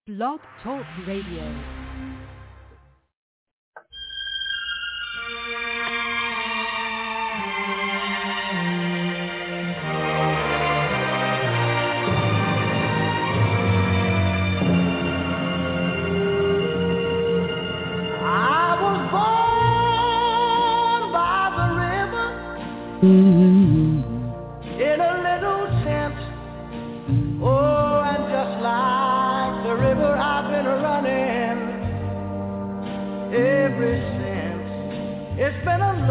Blog Talk Radio. In a little tent, oh, and just like the river I've been running ever since. It's been a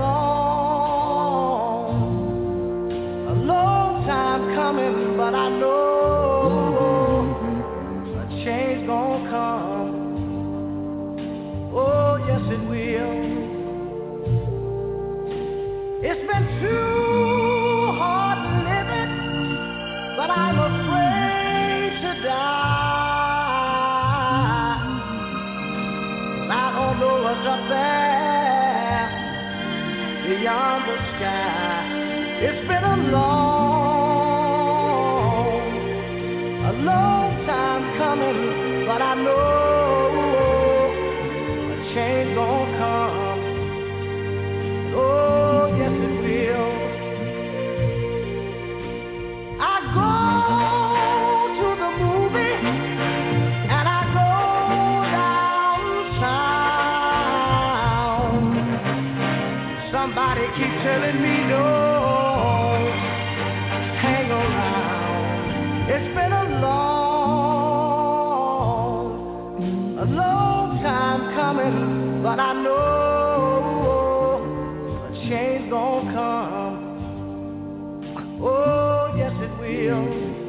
long time coming, but I know a change gonna come. Oh, yes it will. It's been too hard living, but I'm afraid to die. I don't know what's up there beyond the sky. It's been a long time coming, but I know a change gonna come. Oh, yes it will. I go to the movie and I go downtown. Somebody keep telling me no, hang around. It's been a long time coming, but I know change gonna come. Oh, yes it will.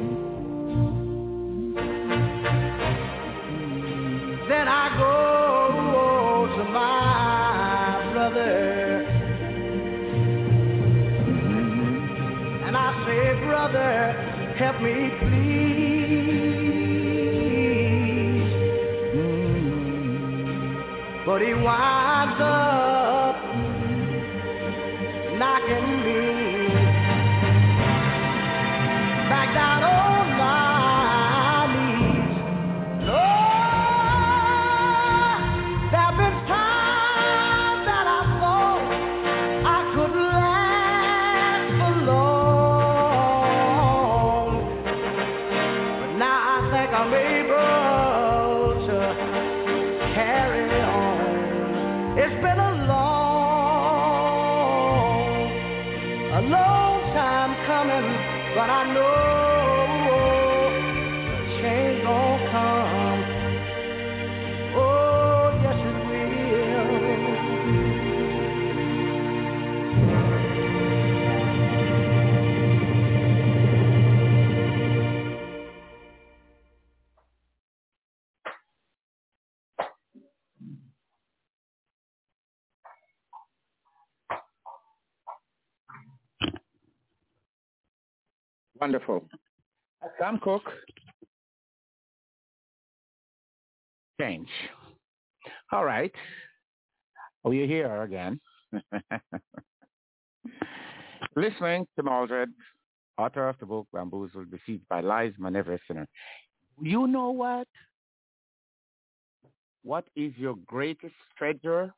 Then I go to my brother and I say, brother, help me please. But he winds up knocking me back down on my knees. Lord, there've been times that I thought I could last for long, but now I think I'm able to carry on. It's been a long time coming, but I know a change gonna come. Oh, yes it Wonderful. Sam Cooke. Change. All right. Oh, you're here again. Listening to Maldred, author of the book Bamboozled, Deceived by Lies, My Never Sinner. You know what? What is your greatest treasure?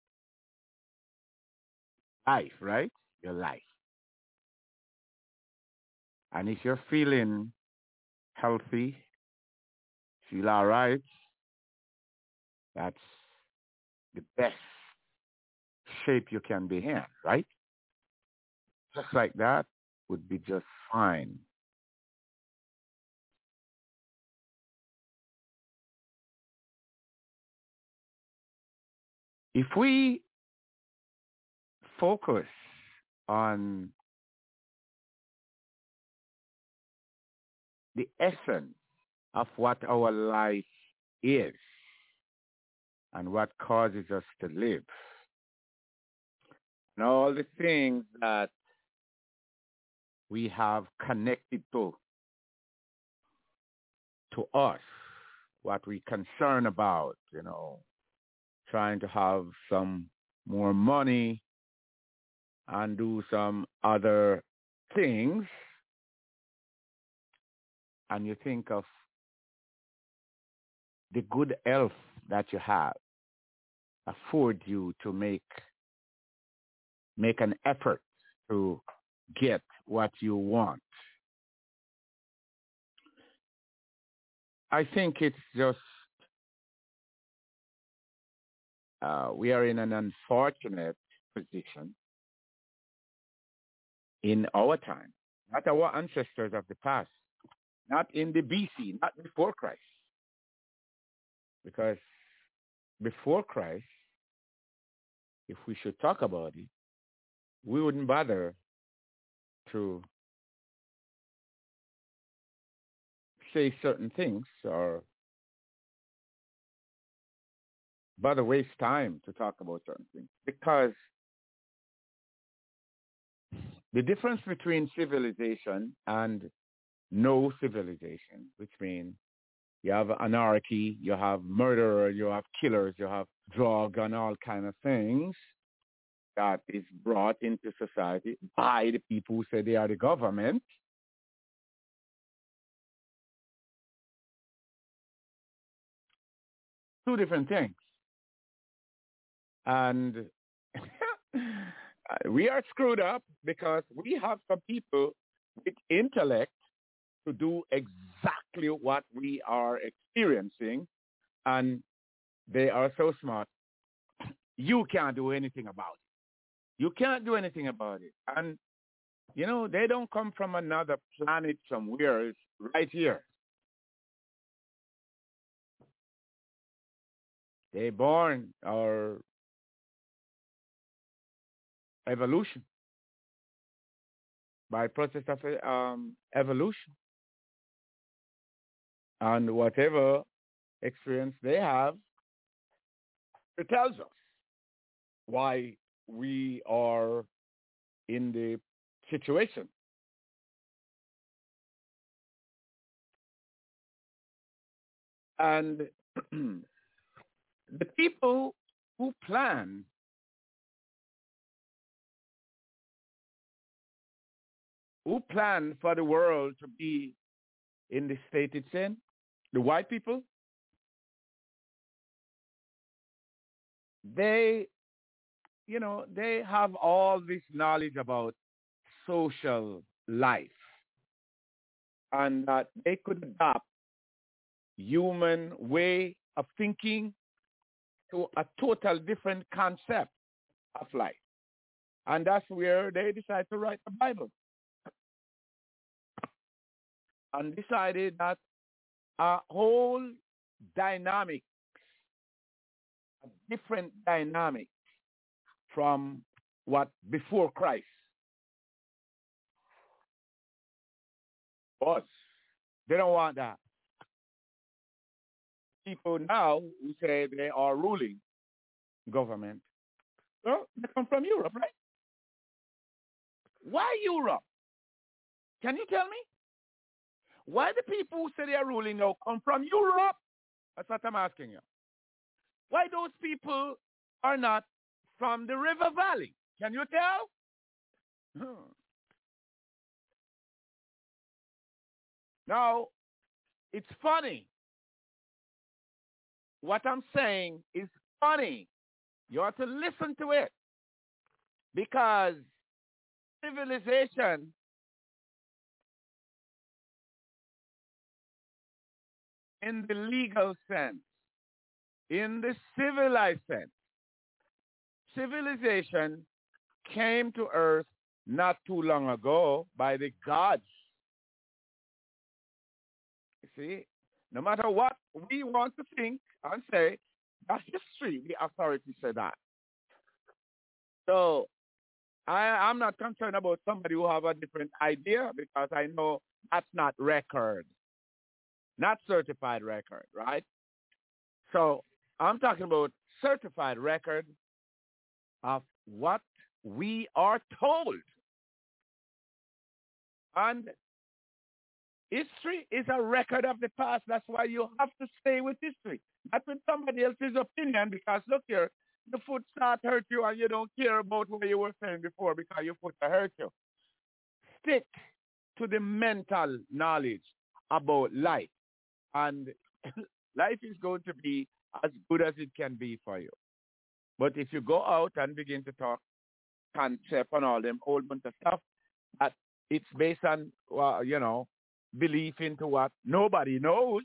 Life, right? Your life. And if you're feeling healthy, feel all right, that's the best shape you can be in, right? Just like that would be just fine. If we focus on the essence of what our life is and what causes us to live, and all the things that we have connected to us, what we concern about, trying to have some more money and do some other things, and you think of the good health that you have afford you to make an effort to get what you want. I think it's just we are in an unfortunate position in our time, not our ancestors of the past, not in the BC, not before Christ. Because before Christ, if we should talk about it, we wouldn't bother to say certain things or bother waste time to talk about certain things. Because the difference between civilization and no civilization, which means you have anarchy, you have murderer, you have killers, you have drug and all kind of things that is brought into society by the people who say they are the government. Two different things. And we are screwed up because we have some people with intellect to do exactly what we are experiencing, and they are so smart, you can't do anything about it. You can't do anything about it. And, you know, they don't come from another planet somewhere. It's right here. They born our evolution by process of evolution. And whatever experience they have, it tells us why we are in the situation. And the people who plan for the world to be in the state it's in, the white people, they, you know, they have all this knowledge about social life, and that they could adopt human way of thinking to a total different concept of life. And that's where they decided to write the Bible. And decided that a whole dynamic, a different dynamic from what before Christ was. They don't want that. People now who say they are ruling government, well, they come from Europe, right? Why Europe? Can you tell me? Why the people who say they are ruling now come from Europe? That's what I'm asking you. Why those people are not from the River Valley? Can you tell? Now, it's funny. What I'm saying is funny. You have to listen to it. Because civilization in the legal sense, in the civilized sense, civilization came to earth not too long ago by the gods. You see, no matter what we want to think and say, that's history. The authorities say that. So I'm not concerned about somebody who have a different idea, because I know that's not record, not certified record, right? So I'm talking about certified record of what we are told. And history is a record of the past. That's why you have to stay with history, not with somebody else's opinion, because look here, the foot start hurt you and you don't care about what you were saying before because your foot hurt you. Stick to the mental knowledge about life. And life is going to be as good as it can be for you. But if you go out and begin to talk concept and all them whole bunch of stuff, that it's based on, belief into what nobody knows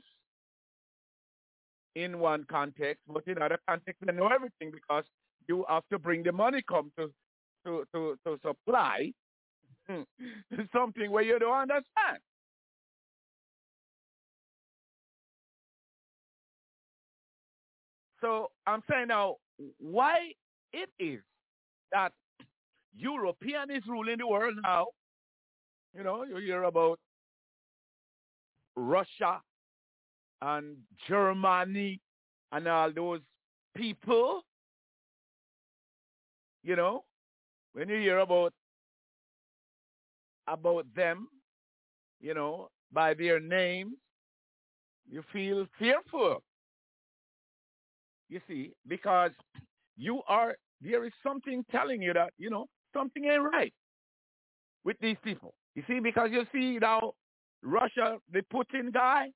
in one context, but in other contexts they know everything because you have to bring the money come to supply something where you don't understand. So I'm saying now, why it is that European is ruling the world now. You hear about Russia and Germany and all those people. When you hear about them, by their names, you feel fearful. You see, because there is something telling you that, something ain't right with these people. You see, because you see now, Russia, the Putin guy,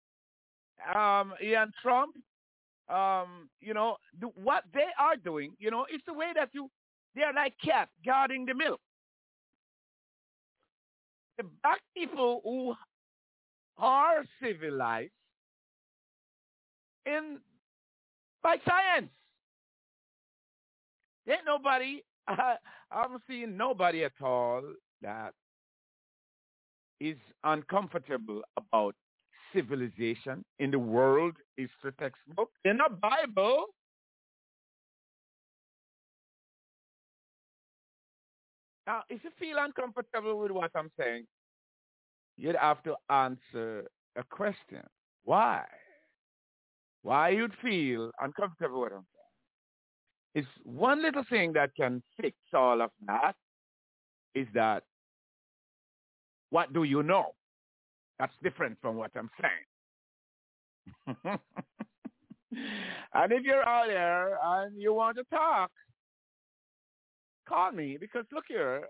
Ian Trump, what they are doing, it's the way that they're like cats guarding the milk. The black people who are civilized by science. There ain't nobody, I'm seeing nobody at all that is uncomfortable about civilization in the world history textbook, in the Bible. Now, if you feel uncomfortable with what I'm saying, you'd have to answer a question. Why? Why you'd feel uncomfortable with what I'm saying? It's one little thing that can fix all of that is that, what do you know? That's different from what I'm saying. And if you're out there and you want to talk, call me, because look here,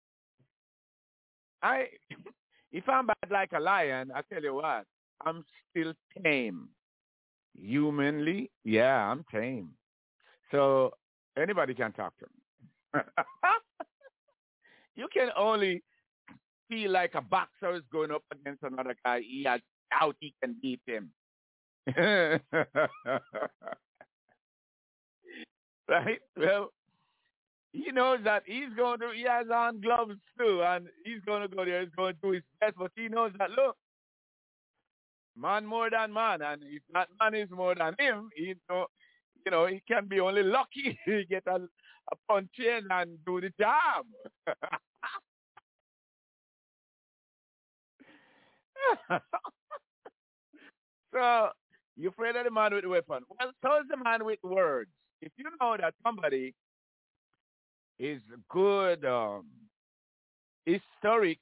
if I'm bad like a lion, I tell you what, I'm still tame. Humanly, yeah, I'm tame. So anybody can talk to me. You can only feel like a boxer is going up against another guy. He has doubt he can beat him. Right? Well, he knows that he has on gloves too, and he's going to go there, he's going to do his best, but he knows that, look, man more than man, and if that man is more than him, he can be only lucky to get a punch in and do the job. So, you're afraid of the man with the weapon. Well, so is the man with words. If you know that somebody is a good historic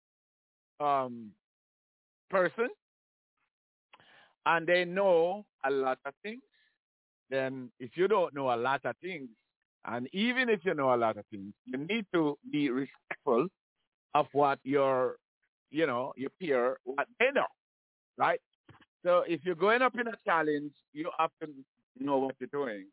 person and they know a lot of things, then if you don't know a lot of things, and even if you know a lot of things, you need to be respectful of what your peer, what they know, right? So if you're going up in a challenge, you have to know what you're doing.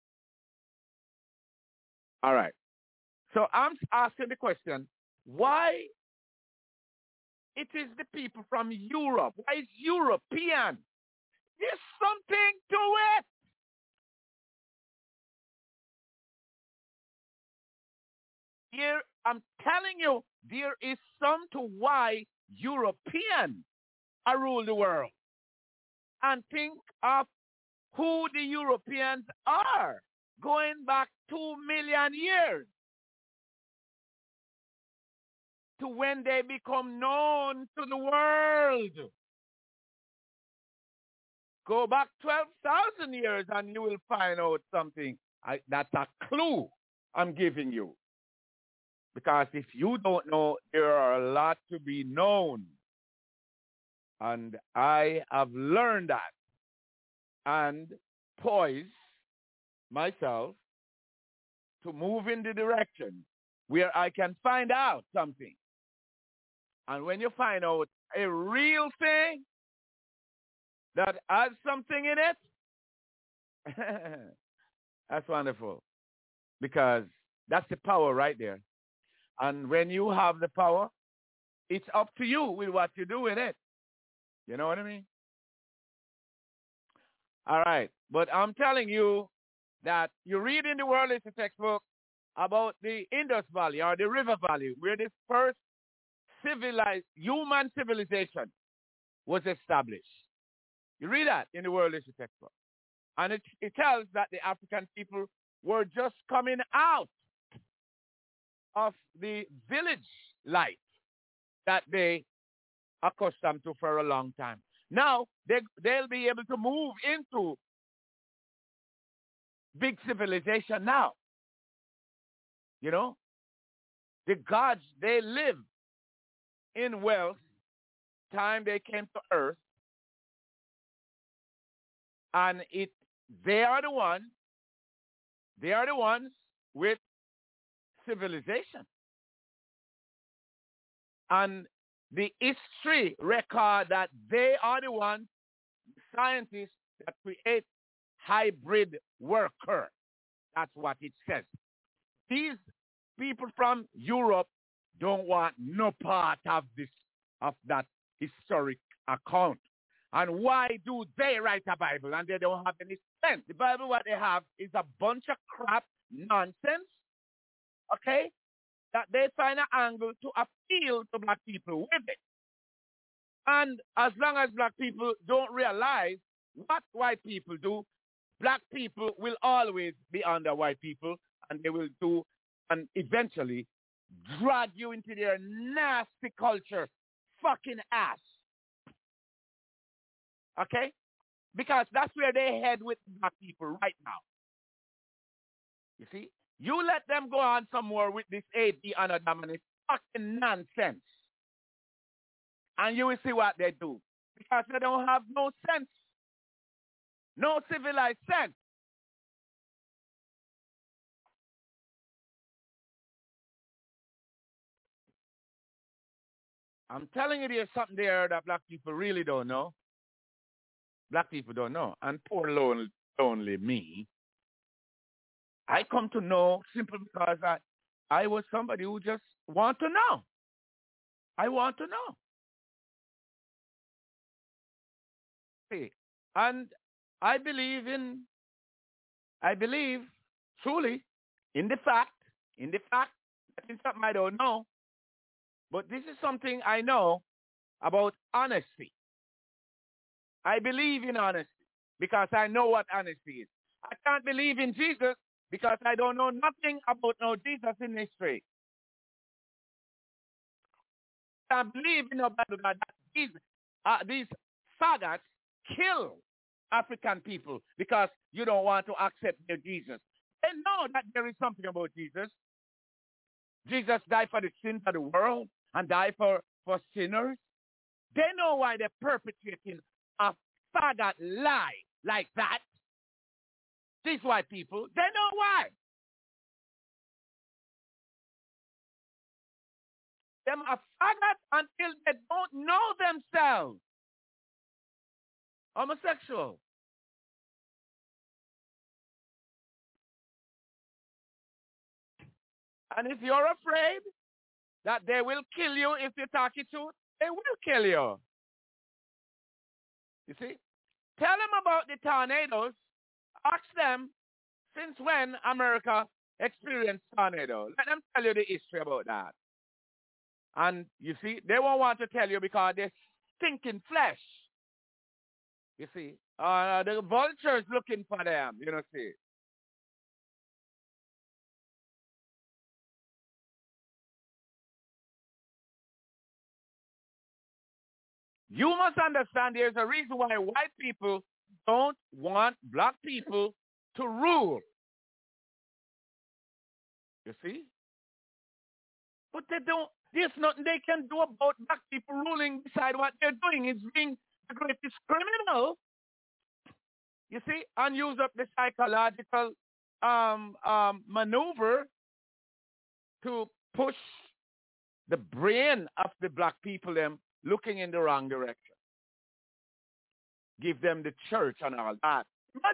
All right. So I'm asking the question, why it is the people from Europe? Why is European? There's something to it. Here, I'm telling you, there is some to why Europeans are rule the world. And think of who the Europeans are going back 2 million years to when they become known to the world. Go back 12,000 years and you will find out something. That's a clue I'm giving you. Because if you don't know, there are a lot to be known. And I have learned that and poised myself to move in the direction where I can find out something. And when you find out a real thing, that has something in it, that's wonderful. Because that's the power right there. And when you have the power, it's up to you with what you do with it. You know what I mean? All right. But I'm telling you that you read in the World History textbook about the Indus Valley or the River Valley, where the first civilized human civilization was established. You read that in the World History textbook. And it tells that the African people were just coming out of the village life that they accustomed to for a long time. Now, they'll be able to move into big civilization now. You know, the gods, they live in wealth time they came to earth, and they are the ones with civilization. And the history record that they are the ones, scientists, that create hybrid worker. That's what it says. These people from Europe don't want no part of that historic account. And why do they write a Bible and they don't have any sense? The Bible, what they have is a bunch of crap nonsense, okay, that they find an angle to appeal to black people with it. And as long as black people don't realize what white people do, black people will always be under white people, and they will do and eventually drag you into their nasty culture, fucking ass. Okay? Because that's where they head with black people right now. You see? You let them go on some more with this AD and Adamani fucking nonsense. And you will see what they do. Because they don't have no sense. No civilized sense. I'm telling you, there's something there that black people really don't know. Black people don't know. And poor lonely me, I come to know simply because I was somebody who just want to know. I want to know. See, and I believe truly in the fact that it's something I don't know, but this is something I know about honesty. I believe in honesty because I know what honesty is. I can't believe in Jesus because I don't know nothing about no Jesus in history. I believe in no Bible that these faggots kill African people because you don't want to accept their Jesus. They know that there is something about Jesus. Jesus died for the sins of the world and died for sinners. They know why they're perpetrating a faggot lie like that. These white people, they know why. Them are faggots until they don't know themselves. Homosexual. And if you're afraid that they will kill you if you talk it truth, they will kill you. You see? Tell them about the tornadoes. Ask them since when America experienced tornadoes. Let them tell you the history about that. And you see, they won't want to tell you because they're stinking flesh. You see? The vultures looking for them, you know, see. You must understand there's a reason why white people don't want black people to rule. You see? But they don't. There's nothing they can do about black people ruling beside what they're doing is being the greatest criminal. You see? And use up the psychological maneuver to push the brain of the black people them looking in the wrong direction. give them the church and all that.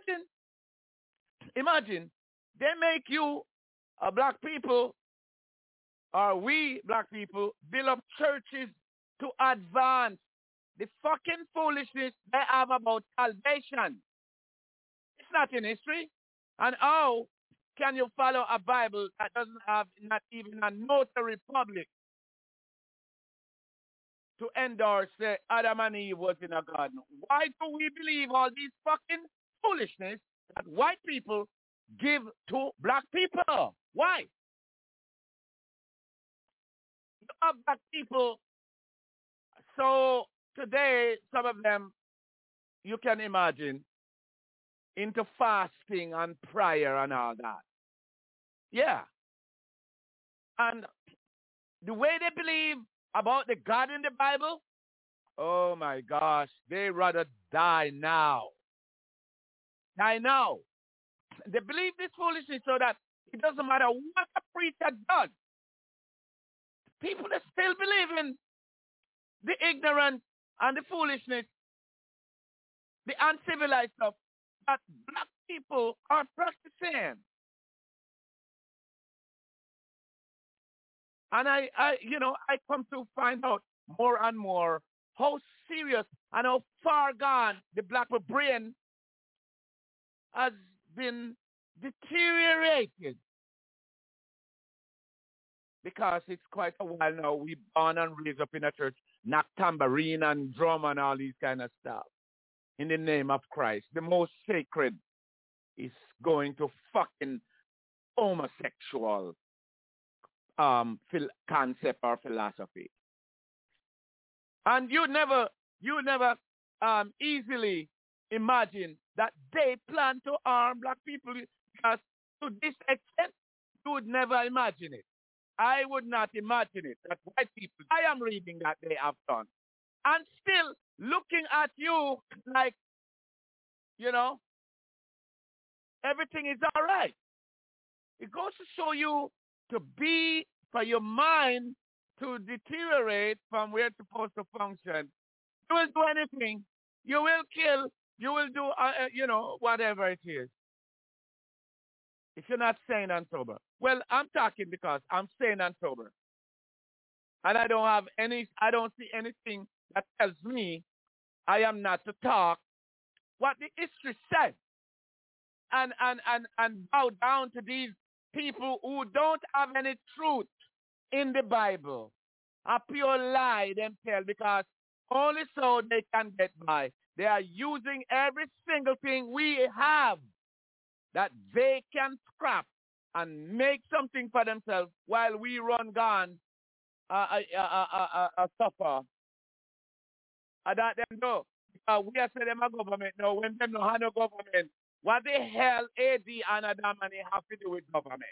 Imagine, they make you, black people, or we black people, build up churches to advance the fucking foolishness they have about salvation. It's not in history. And how can you follow a Bible that doesn't have not even a notary public to endorse Adam and Eve was in a garden? Why do we believe all these fucking foolishness that white people give to black people? Why? You have black people, so today, some of them, you can imagine, into fasting and prayer and all that. Yeah. And the way they believe about the God in the Bible, oh my gosh, they rather die now. Die now. They believe this foolishness so that it doesn't matter what a preacher does. People that still believe in the ignorance and the foolishness, the uncivilized stuff that black people are practicing. And I come to find out more and more how serious and how far gone the black brain has been deteriorated. Because it's quite a while now, we born and raised up in a church, knock tambourine and drum and all these kind of stuff. In the name of Christ. The most sacred is going to fucking homosexual concept or philosophy. And you never easily imagine that they plan to harm black people, because to this extent, you would never imagine it. I would not imagine it, that white people, I am reading that they have done. And still looking at you like, everything is all right. It goes to show you for your mind to deteriorate from where it's supposed to function. You will do anything. You will kill. You will do, whatever it is. If you're not sane and sober. Well, I'm talking because I'm sane and sober. And I don't see anything that tells me I am not to talk what the history says. And bow down to these people who don't have any truth in the Bible. A pure lie them tell, because only so they can get by. They are using every single thing we have that they can scrap and make something for themselves while we run gone suffer. And that them do. We are saying them a government now. When them no have no government, what the hell AD and Adam and they have to do with government?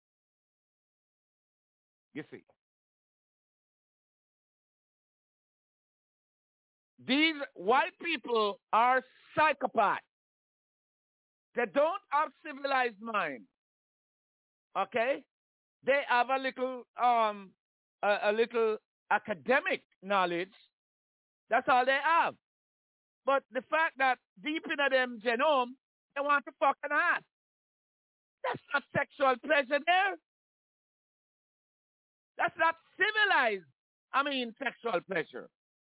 You see. These white people are psychopaths. They don't have civilized mind. Okay? They have a little academic knowledge. That's all they have. But the fact that deep in them genome, they want to fucking ass. That's not sexual pleasure there. That's not civilized. Sexual pleasure.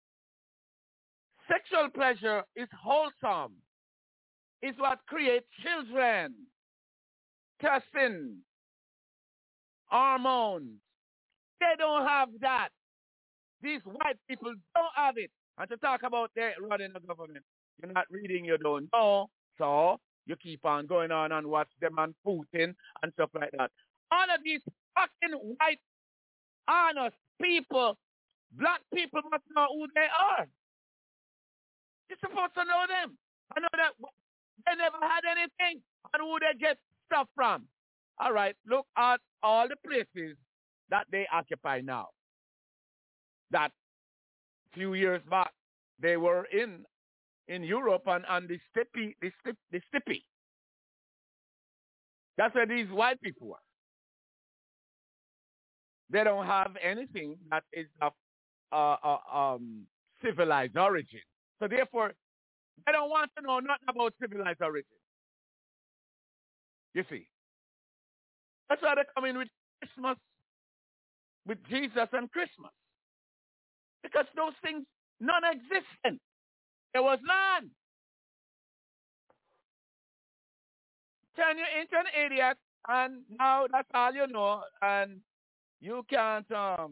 Sexual pleasure is wholesome. It's what creates children. Cussing. Hormones. They don't have that. These white people don't have it. And to talk about their running the government, you're not reading, you don't know. So you keep on going on and watch them and Putin and stuff like that. All of these fucking white, honest people, black people must know who they are. You're supposed to know them. I know that they never had anything and who they get stuff from. All right, look at all the places that they occupy now. That few years back they were in Europe and the steppe. That's where these white people were. They don't have anything that is of civilized origin. So therefore, They don't want to know nothing about civilized origin. You see. That's why they come in with Christmas, with Jesus and Christmas. Because those things non-existent. There was none. Turn you into an idiot, and now that's all you know, and you can't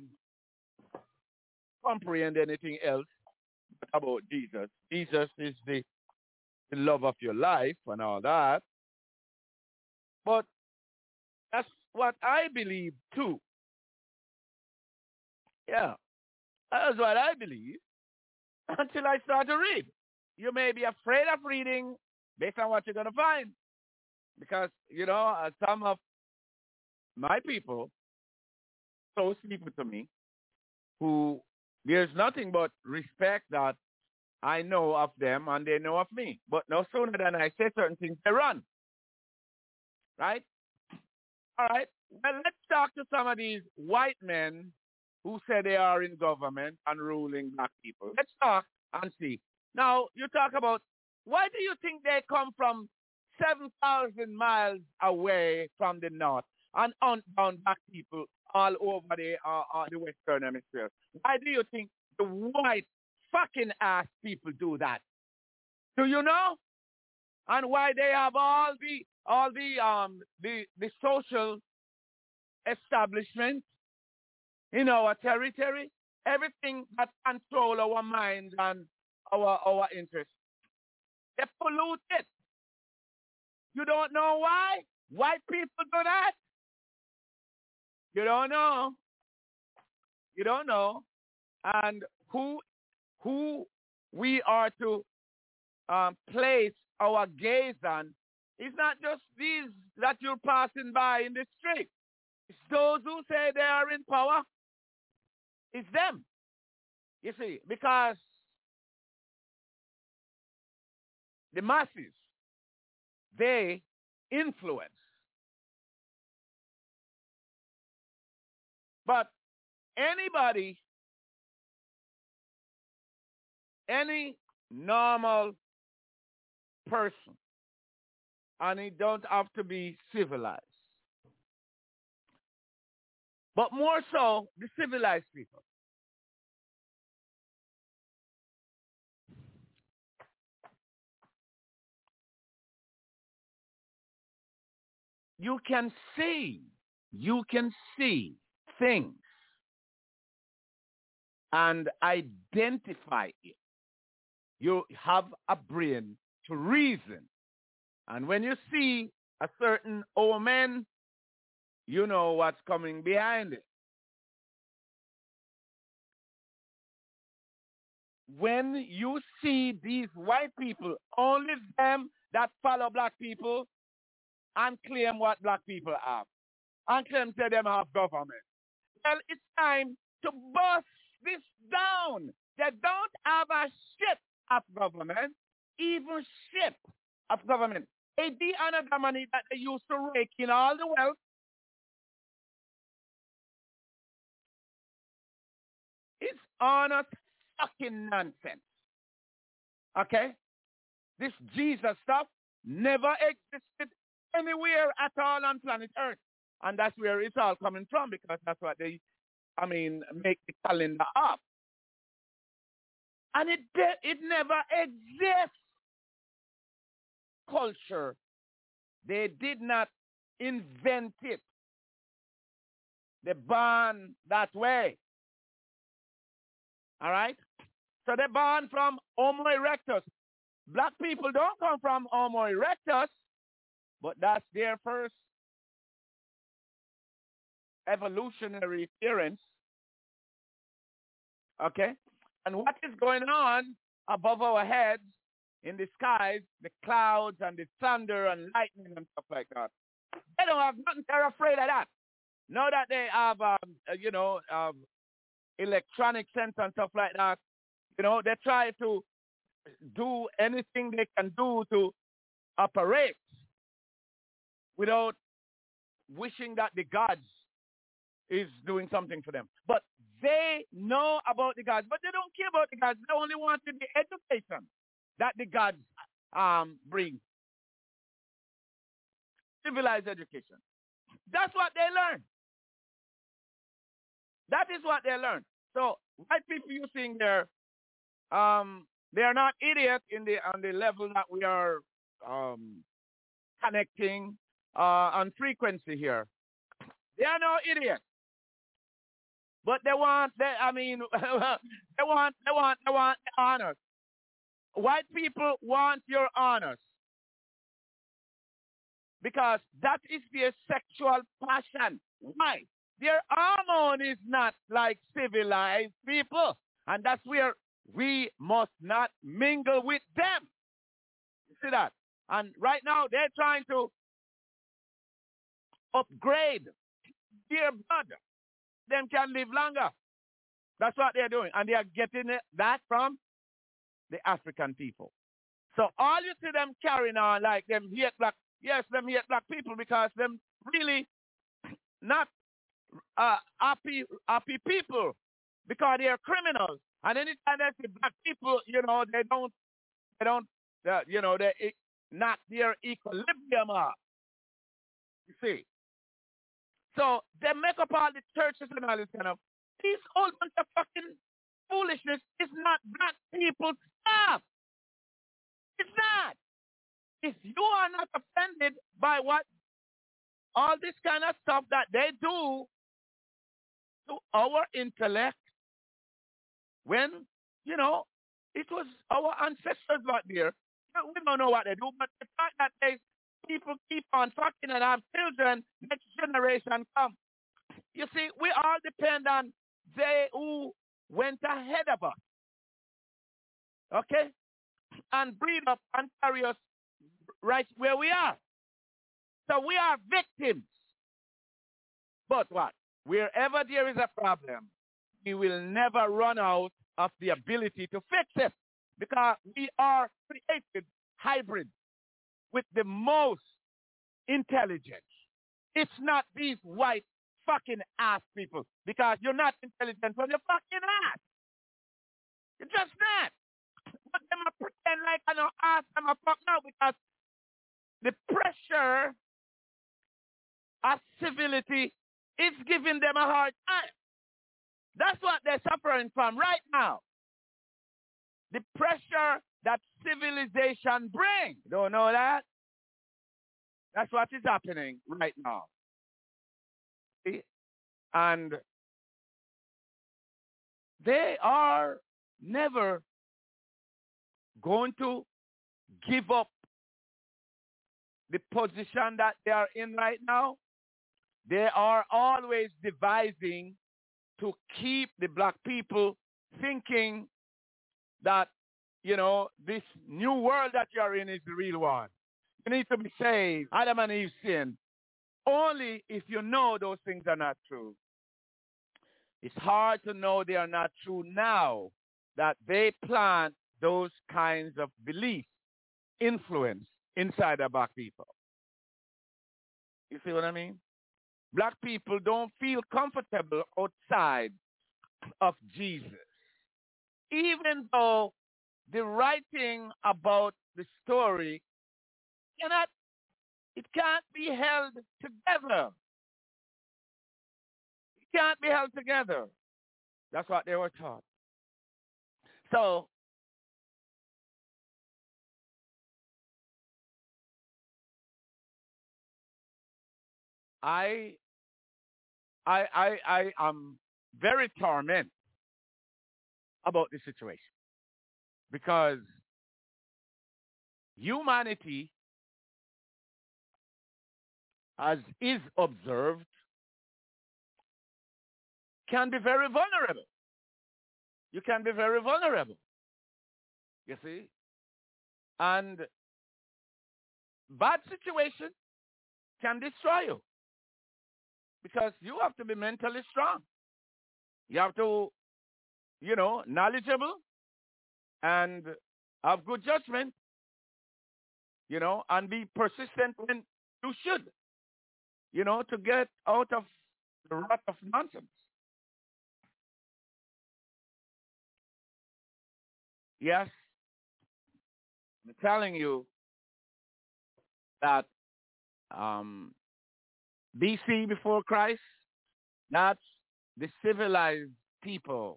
comprehend anything else about Jesus. Jesus is the love of your life and all that. But that's what I believe too. Yeah, that's what I believe until I start to read. You may be afraid of reading based on what you're going to find. Because, some of my people, close people to me, who there's nothing but respect that I know of them and they know of me. But no sooner than I say certain things, they run. Right? All right. Well, let's talk to some of these white men who say they are in government and ruling black people. Let's talk and see. Now, you talk about, why do you think they come from 7,000 miles away from the north and unbound black people all over the Western Hemisphere? Why do you think the white fucking ass people do that? Do you know? And why they have all the social establishment in our territory, everything that control our minds and our interests. They pollute it. You don't know why? White people do that? You don't know. You don't know. And who we are to place our gaze on is not just these that you're passing by in the street. It's those who say they are in power. It's them. You see, because the masses, they influence. But anybody, any normal person, and it don't have to be civilized, but more so the civilized people, you can see things and identify it. You have a brain to reason. And when you see a certain old man, you know what's coming behind it. When you see these white people, only them that follow black people and claim what black people have, and claim that them have government. Well, it's time to bust this down. They don't have a shit of government, even shit of government. It be another money that they used to rake in all the wealth. It's honest fucking nonsense. Okay? This Jesus stuff never existed anywhere at all on planet Earth. And that's where it's all coming from, because that's what they, make the calendar up. And it never exists. Culture. They did not invent it. They born that way. All right? So they're born from Homo erectus. Black people don't come from Homo erectus, but that's their first evolutionary appearance. Okay? And what is going on above our heads in the skies, the clouds and the thunder and lightning and stuff like that? They don't have nothing. They're afraid of that. Now that they have, electronic sense and stuff like that, they try to do anything they can do to operate without wishing that the gods is doing something for them. But they know about the gods, but they don't care about the gods. They only want the education. that the gods bring. Civilized education. That's what they learn. That is what they learn. So white people you seeing there, they are not idiots on the level that we are connecting on frequency here. They are no idiots. But they want they want honors. White people want your honors. Because that is their sexual passion. Why? Their hormone is not like civilized people. And that's where we must not mingle with them. You see that? And right now they're trying to upgrade their blood. Them can live longer. That's what they're doing. And they are getting that from the African people. So all you see them carrying on like them hate black, yes, them hate black people because them really not happy people because they are criminals. And anytime they see black people, they knock their equilibrium up. You see. So they make up all the churches and all this kind of, this whole bunch of fucking foolishness is not black people's stuff. It's not. If you are not offended by what all this kind of stuff that they do to our intellect, when, it was our ancestors back there, we don't know what they do, but the fact that people keep on fucking and have children, next generation come. You see, we all depend on they who went ahead of us. Okay? And breed up and carry us right where we are. So we are victims. But what? Wherever there is a problem, we will never run out of the ability to fix it. Because we are created hybrid with the most intelligent. It's not these white fucking ass people. Because you're not intelligent from your fucking ass. You're just not. But them a pretend like I don't ask them a fuck now because the pressure of civility is giving them a hard time. That's what they're suffering from right now. The pressure that civilization brings. Don't know that? That's what is happening right now. See? And they are never going to give up the position that they are in right now. They are always devising to keep the black people thinking that, this new world that you're in is the real one. You need to be saved. Adam and Eve sinned. Only if you know those things are not true. It's hard to know they are not true now that they plant those kinds of beliefs, influence inside the black people. You see what I mean? Black people don't feel comfortable outside of Jesus. Even though the writing about the story it can't be held together. It can't be held together. That's what they were taught. So, I am very tormented about this situation because humanity, as is observed, can be very vulnerable. You can be very vulnerable. You see? And bad situation can destroy you because you have to be mentally strong. You have to, knowledgeable and have good judgment, and be persistent when you should, to get out of the rut of nonsense. Yes, I'm telling you that BC, before Christ, that's the civilized people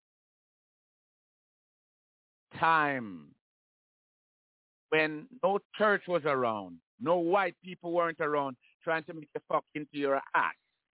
time when no church was around, no white people weren't around trying to make the fuck into your ass.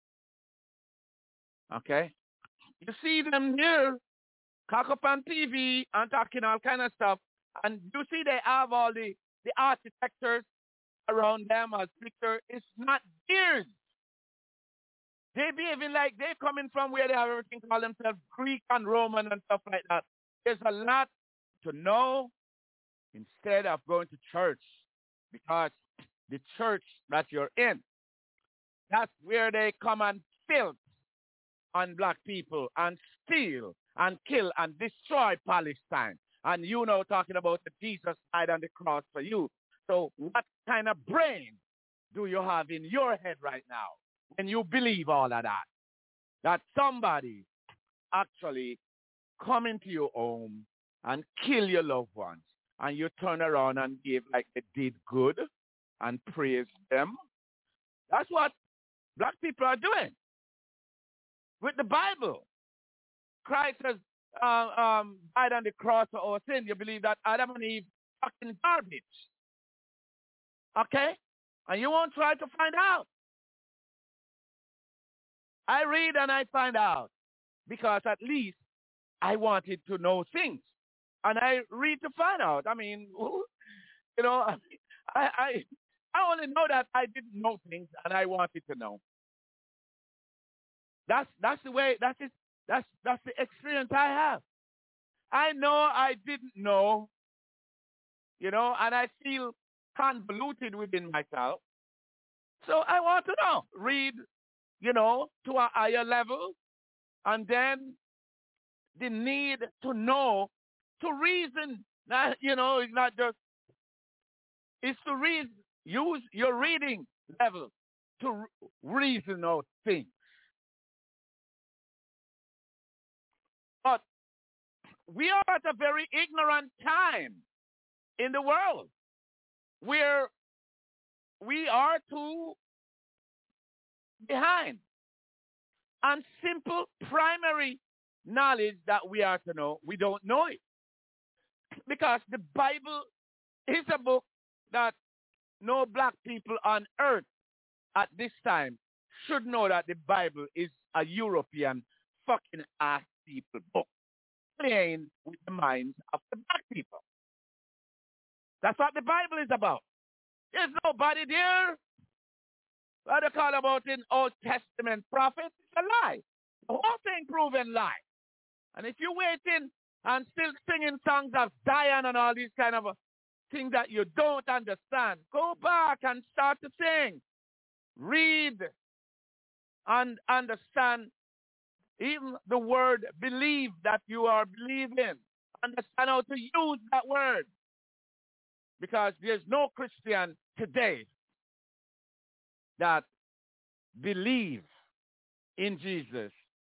Okay? You see them here, cock up on TV and talking all kind of stuff, and you see they have all the architectures around them as picture. It's not theirs. They behaving like they coming from where they have everything call themselves Greek and Roman and stuff like that. There's a lot to know instead of going to church, because the church that you're in, that's where they come and filth on black people and steal and kill and destroy Palestine. And you know, talking about that Jesus died on the cross for you. So what kind of brain do you have in your head right now when you believe all of that? That somebody actually come into your home and kill your loved ones, and you turn around and give like they did good and praise them. That's what black people are doing with the Bible. Christ has died on the cross for our sin. You believe that Adam and Eve fucking garbage. Okay? And you won't try to find out. I read and I find out, because at least I wanted to know things. And I read to find out. I mean, you know, I only know that I didn't know things and I wanted to know. That's the way, that's the experience I have. I know I didn't know, you know, and I feel convoluted within myself. So I want to know. Read, you know, to a higher level, and then the need to know, to reason. That, you know, it's not just, it's to read, use your reading level to reason out things. But we are at a very ignorant time in the world where we are too behind on simple primary knowledge that we are to know. We don't know it, because the Bible is a book that no black people on earth at this time should know, that the Bible is a European fucking ass people book playing with the minds of the black people. That's what the Bible is about. There's nobody there. What they call about in Old Testament prophets, it's a lie. The whole thing proven lie. And if you're waiting and still singing songs of Zion and all these kind of things that you don't understand, go back and start to sing. Read and understand even the word believe that you are believing. Understand how to use that word. Because there's no Christian today that believe in Jesus.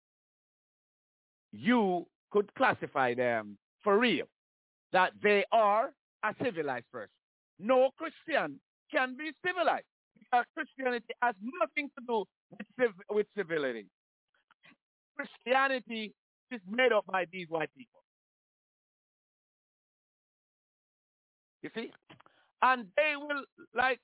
You could classify them for real, that they are a civilized person. No Christian can be civilized, because Christianity has nothing to do with civility. Christianity is made up by these white people. You see? And they will, like,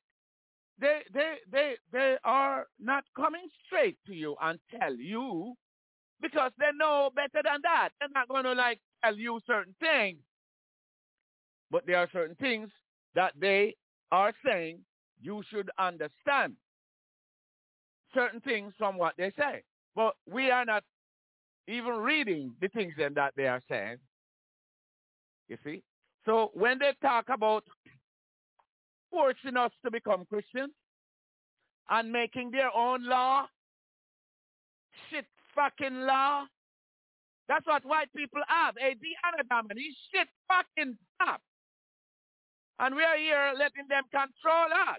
they are not coming straight to you and tell you, because they know better than that. They're not going to, like, tell you certain things. But there are certain things that they are saying you should understand. Certain things from what they say. But we are not even reading the things then that they are saying. You see? So when they talk about forcing us to become Christians and making their own law, shit fucking law, that's what white people have. A.D. Anadam and his shit fucking stuff. And we are here letting them control us.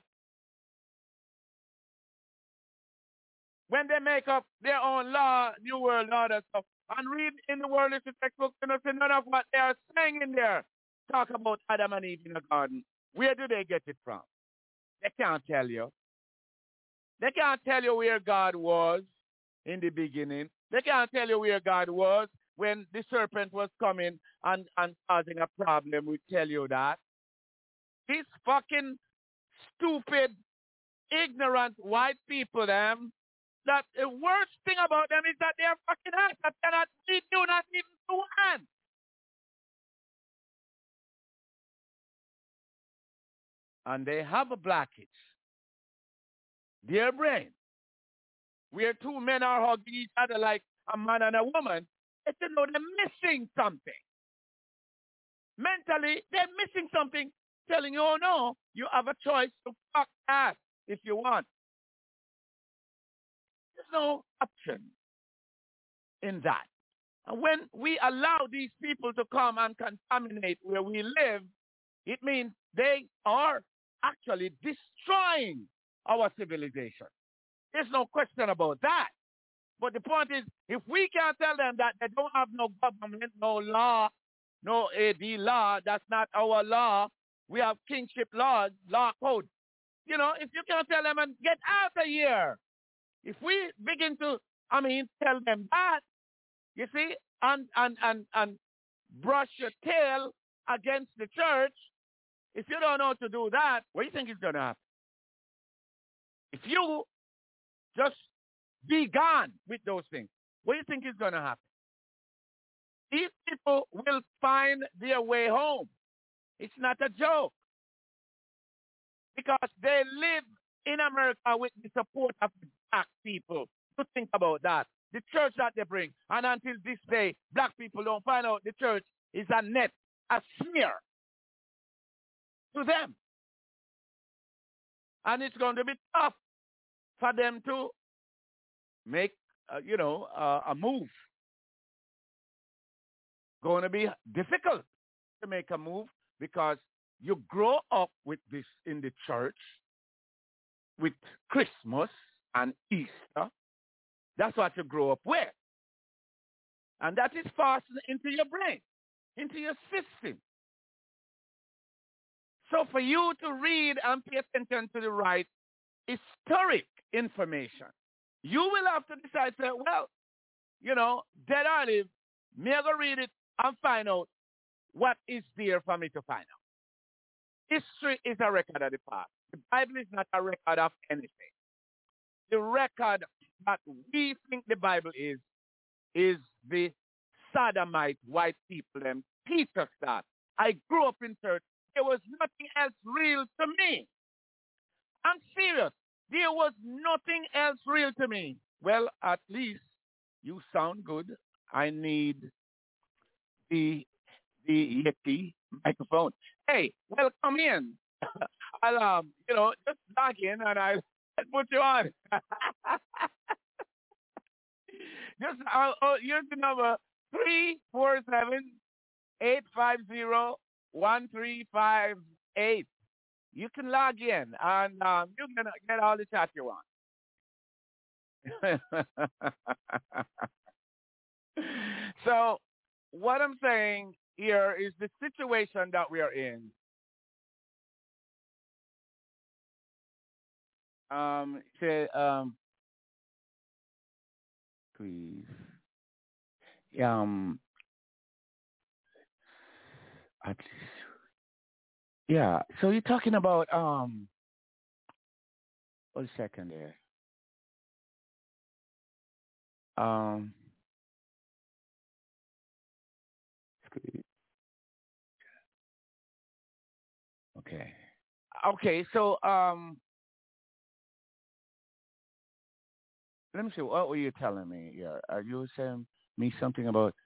When they make up their own law, New World Order stuff, and read in the world literature textbook, you know, see none of what they are saying in there talk about Adam and Eve in the garden, where do they get it from? They can't tell you. They can't tell you where God was in the beginning. They can't tell you where God was when the serpent was coming and causing a problem. We tell you that. These fucking stupid, ignorant white people, them, that the worst thing about them is that they are fucking hands that cannot read you, not even two hands. And they have a blockage. Their brain, where two men are hugging each other like a man and a woman, it's you know they're missing something. Mentally, they're missing something, telling you, oh no, you have a choice to fuck that if you want. There's no option in that. And when we allow these people to come and contaminate where we live, it means they are actually destroying our civilization. There's no question about that. But the point is, if we can't tell them that they don't have no government, no law, no AD law, that's not our law. We have kingship laws, law code. You know, if you can't tell them and get out of here, if we begin to, tell them that, you see, and brush your tail against the church, if you don't know how to do that, what do you think is going to happen? If you just be gone with those things, what do you think is going to happen? These people will find their way home. It's not a joke. Because they live in America with the support of the black people. To think about that. The church that they bring. And until this day, black people don't find out the church is a net, a smear to them. And it's going to be tough for them to make, a move. Going to be difficult to make a move because you grow up with this in the church, with Christmas and Easter. That's what you grow up with. And that is fastened into your brain, into your system. So for you to read and pay attention to the right historic information, you will have to decide, say, well, dead or live, me I go read it and find out what is there for me to find out. History is a record of the past. The Bible is not a record of anything. The record that we think the Bible is the sodomite white people and teach us that. I grew up in church. There was nothing else real to me. I'm serious. There was nothing else real to me. Well, at least you sound good. I need the Yeti microphone. Hey, well, come in. I'll, just log in and I'll put you on. Here's the number, 347-850-1358. You can log in and you can get all the chat you want. So what I'm saying here is the situation that we are in. Please. At least. Yeah. So you're talking about 1 second there. Okay, so let me see, what were you telling me here? Are you saying me something about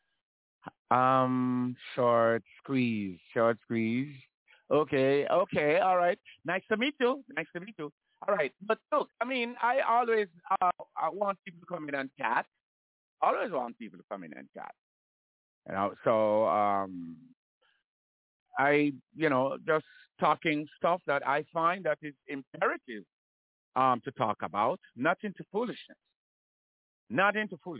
short squeeze. Okay, all right. Nice to meet you. All right. But look, I always I want people to come in and chat. Always want people to come in and chat. So I, just talking stuff that I find that is imperative to talk about, not into foolishness.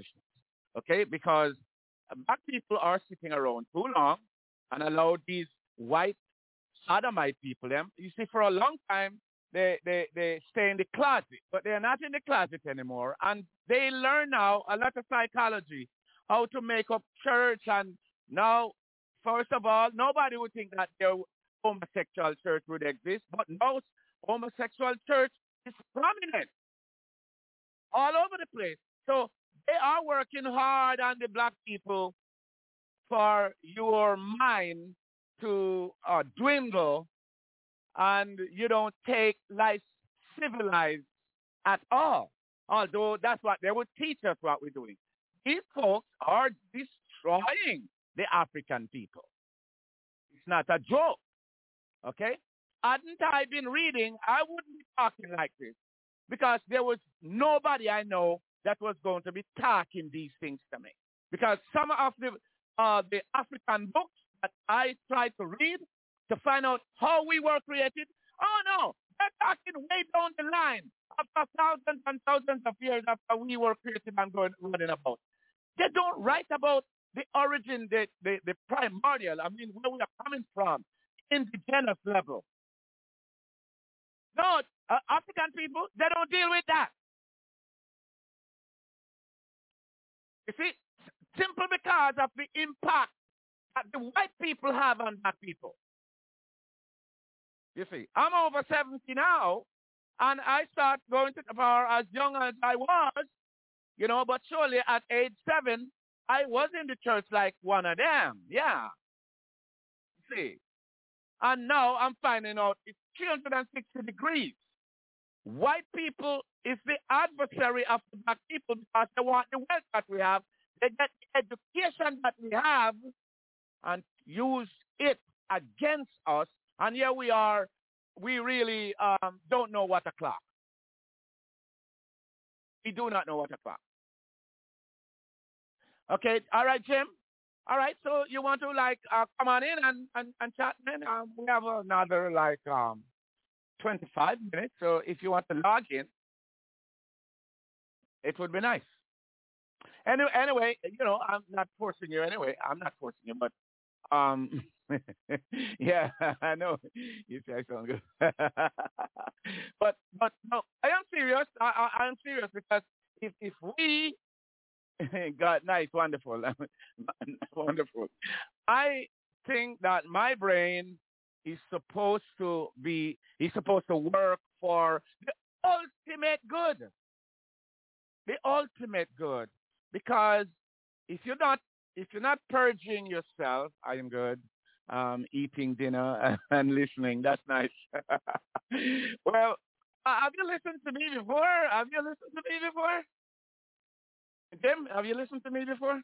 Okay? Because black people are sitting around too long and allow these white sodomite people, them, you see, for a long time, they stay in the closet, but they're not in the closet anymore. And they learn now a lot of psychology, how to make up church. And now, first of all, nobody would think that their homosexual church would exist, but now homosexual church is prominent all over the place. So they are working hard on the black people for your mind to dwindle, and you don't take life civilized at all. Although that's what they would teach us what we're doing. These folks are destroying the African people. It's not a joke. Okay? Hadn't I been reading, I wouldn't be talking like this, because there was nobody I know that was going to be talking these things to me. Because some of the African books that I tried to read to find out how we were created, oh no, they're talking way down the line after thousands and thousands of years after we were created and running about. They don't write about the origin, the primordial, I mean, where we are coming from, indigenous level. No, African people, they don't deal with that. You see, simple because of the impact that the white people have on black people. You see, I'm over 70 now, and I start going to the bar as young as I was, you know, but surely at age 7, I was in the church like one of them. Yeah. See, and now I'm finding out it's 360 degrees. White people is the adversary of the black people because they want the wealth that we have. They get the education that we have and use it against us. And here we are, we really don't know what o'clock. We do not know what o'clock. Okay, all right, Jim. All right, so you want to like come on in and chat, man? We have another like 25 minutes, so if you want to log in, it would be nice. Anyway, you know, I'm not forcing you anyway. I'm not forcing you, but yeah, I know you say I sound good. but no, I am serious. I'm serious because if we God, nice, wonderful, wonderful. I think that my brain is supposed to work for the ultimate good. The ultimate good. Because if you're not purging yourself, I am good. Eating dinner and listening, that's nice. Well, have you listened to me before? Jim, have you listened to me before?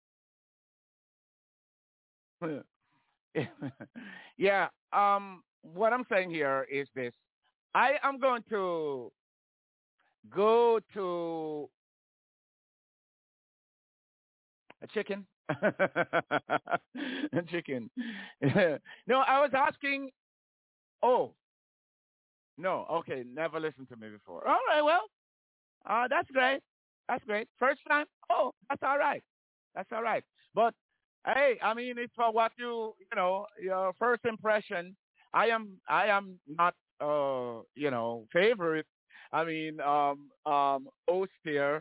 Yeah. What I'm saying here is this. I am going to go to a chicken. A chicken. No, I was asking. Oh, no. Okay, never listened to me before. All right, well, that's great. That's great. First time? Oh, that's all right. That's all right. But hey, I mean, it's for what you know, your first impression. I am not favorite. I mean, host here.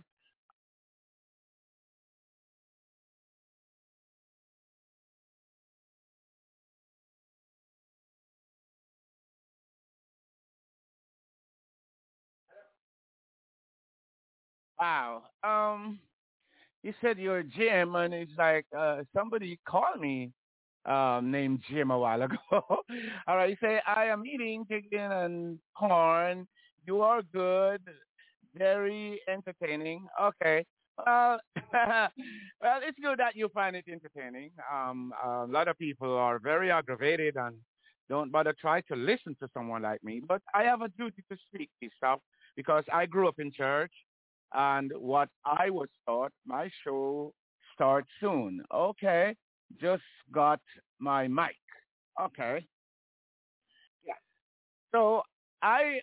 Wow. You said you're Jim, and it's like somebody called me named Jim a while ago. All right, you say I am eating chicken and corn. You are good, very entertaining. Okay. Well, well, it's good that you find it entertaining. A lot of people are very aggravated and don't bother try to listen to someone like me. But I have a duty to speak this stuff because I grew up in church, and what I was taught, my show starts soon. Okay, just got my mic. Okay, yeah. So I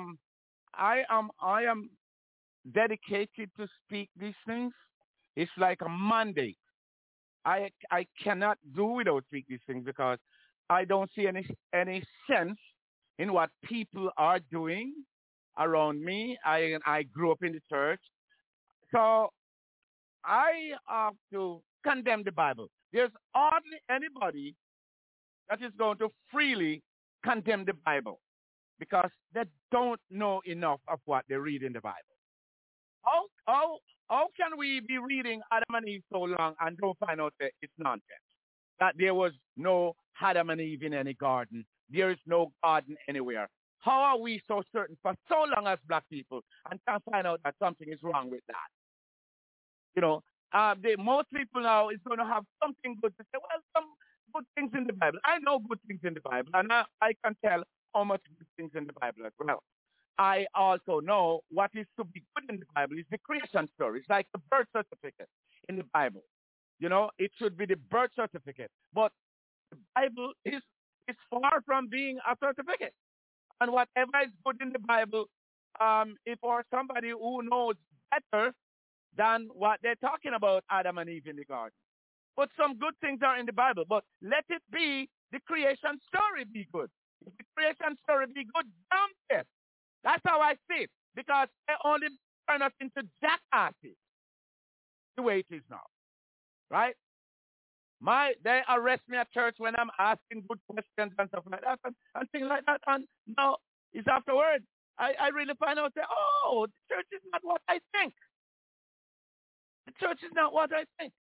am dedicated to speak these things. It's like a mandate. I cannot do without speak these things because I don't see any sense in what people are doing around me. I grew up in the church, so I have to condemn the Bible. There's hardly anybody that is going to freely condemn the Bible because they don't know enough of what they read in the Bible. How how how can we be reading Adam and Eve so long and don't find out that it's nonsense? That there was no Adam and Eve in any garden. There is no garden anywhere. How are we so certain for so long as black people and can find out that something is wrong with that? You know, most people now is going to have something good to say. Well, some good things in the Bible. I know good things in the Bible, and I can tell how much good things in the Bible as well. I also know what is to be good in the Bible is the creation story. It's like the birth certificate in the Bible. You know, it should be the birth certificate. But the Bible is far from being a certificate. And whatever is good in the Bible, if for somebody who knows better than what they're talking about Adam and Eve in the garden. But some good things are in the Bible. But let it be the creation story be good. If the creation story be good, damn it. That's how I see it. Because they only turn us into jackasses the way it is now. Right? They arrest me at church when I'm asking good questions and stuff like that and things like that. And no, it's afterwards. I really find out that, oh, the church is not what I think. The church is not what I think.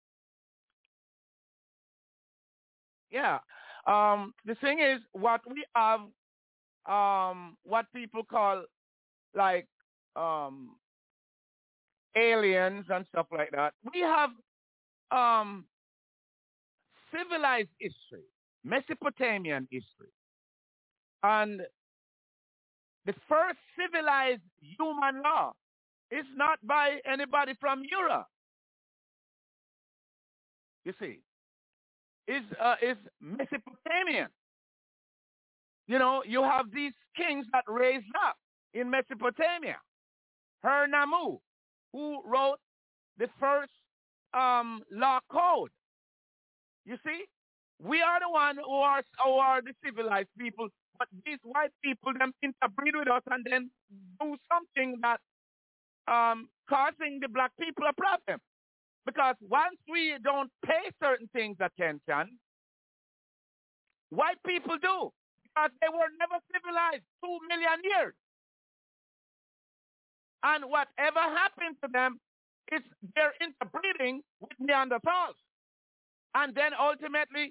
Yeah. The thing is, what we have, what people call like aliens and stuff like that. We have civilized history, Mesopotamian history. And the first civilized human law is not by anybody from Europe. You see, is Mesopotamian. You know, you have these kings that raised up in Mesopotamia. Hernamu, who wrote the first law code. You see, we are the one who are the civilized people, but these white people them interbreed with us and then do something that causing the black people a problem. Because once we don't pay certain things attention, white people do. Because they were never civilized 2 million years. And whatever happened to them is they're interbreeding with Neanderthals. And then ultimately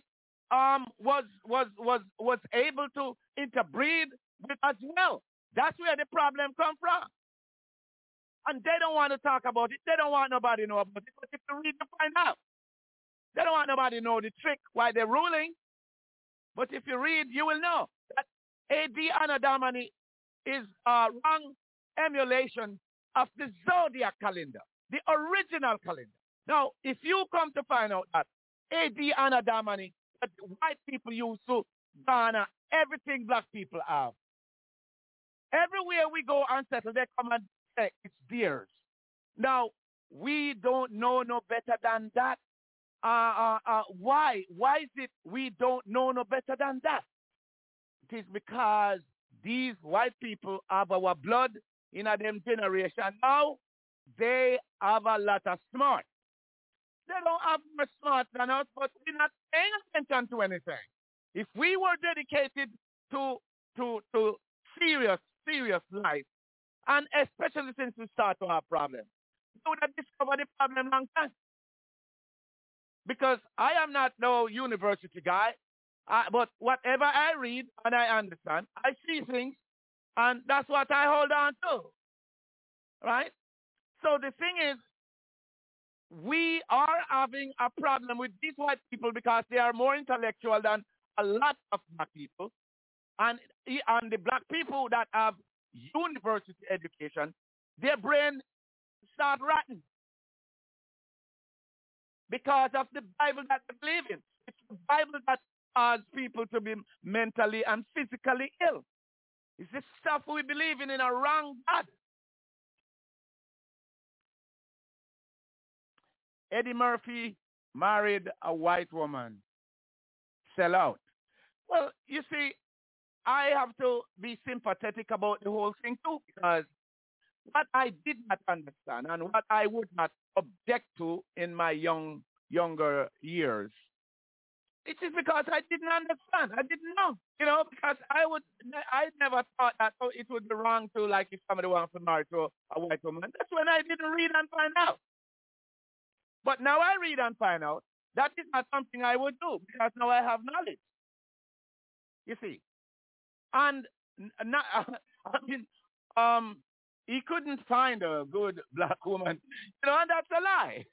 was able to interbreed with as well. That's where the problem comes from. And they don't want to talk about it. They don't want nobody to know about it. But if you read to find out, they don't want nobody to know the trick why they're ruling. But if you read, you will know that A.D. Anno Domini is a wrong emulation of the zodiac calendar, the original calendar. Now, if you come to find out that A.D. Anno Domini, that white people used to garner everything black people have. Everywhere we go and settle, they come and say it's theirs. Now, we don't know no better than that. Why? Why is it we don't know no better than that? It is because these white people have our blood in a them generation. Now, they have a lot of smart. They don't have more smart than us, but we're not paying attention to anything. If we were dedicated to serious life, and especially since we start to have problems, we would have discovered the problem long time. Because I am not no university guy, but whatever I read and I understand, I see things, and that's what I hold on to. Right? So the thing is, we are having a problem with these white people because they are more intellectual than a lot of black people. And the black people that have university education, their brain start rotting because of the Bible that they believe in. It's the Bible that causes people to be mentally and physically ill. It's the stuff we believe in a wrong God. Eddie Murphy married a white woman. Sell out. Well, you see, I have to be sympathetic about the whole thing too, because what I did not understand and what I would not object to in my younger years, it is because I didn't understand. I didn't know, because I never thought that it would be wrong to, like, if somebody wants to marry to a white woman. That's when I didn't read and find out. But now I read and find out that is not something I would do because now I have knowledge. You see, and not, I mean, he couldn't find a good black woman, and that's a lie.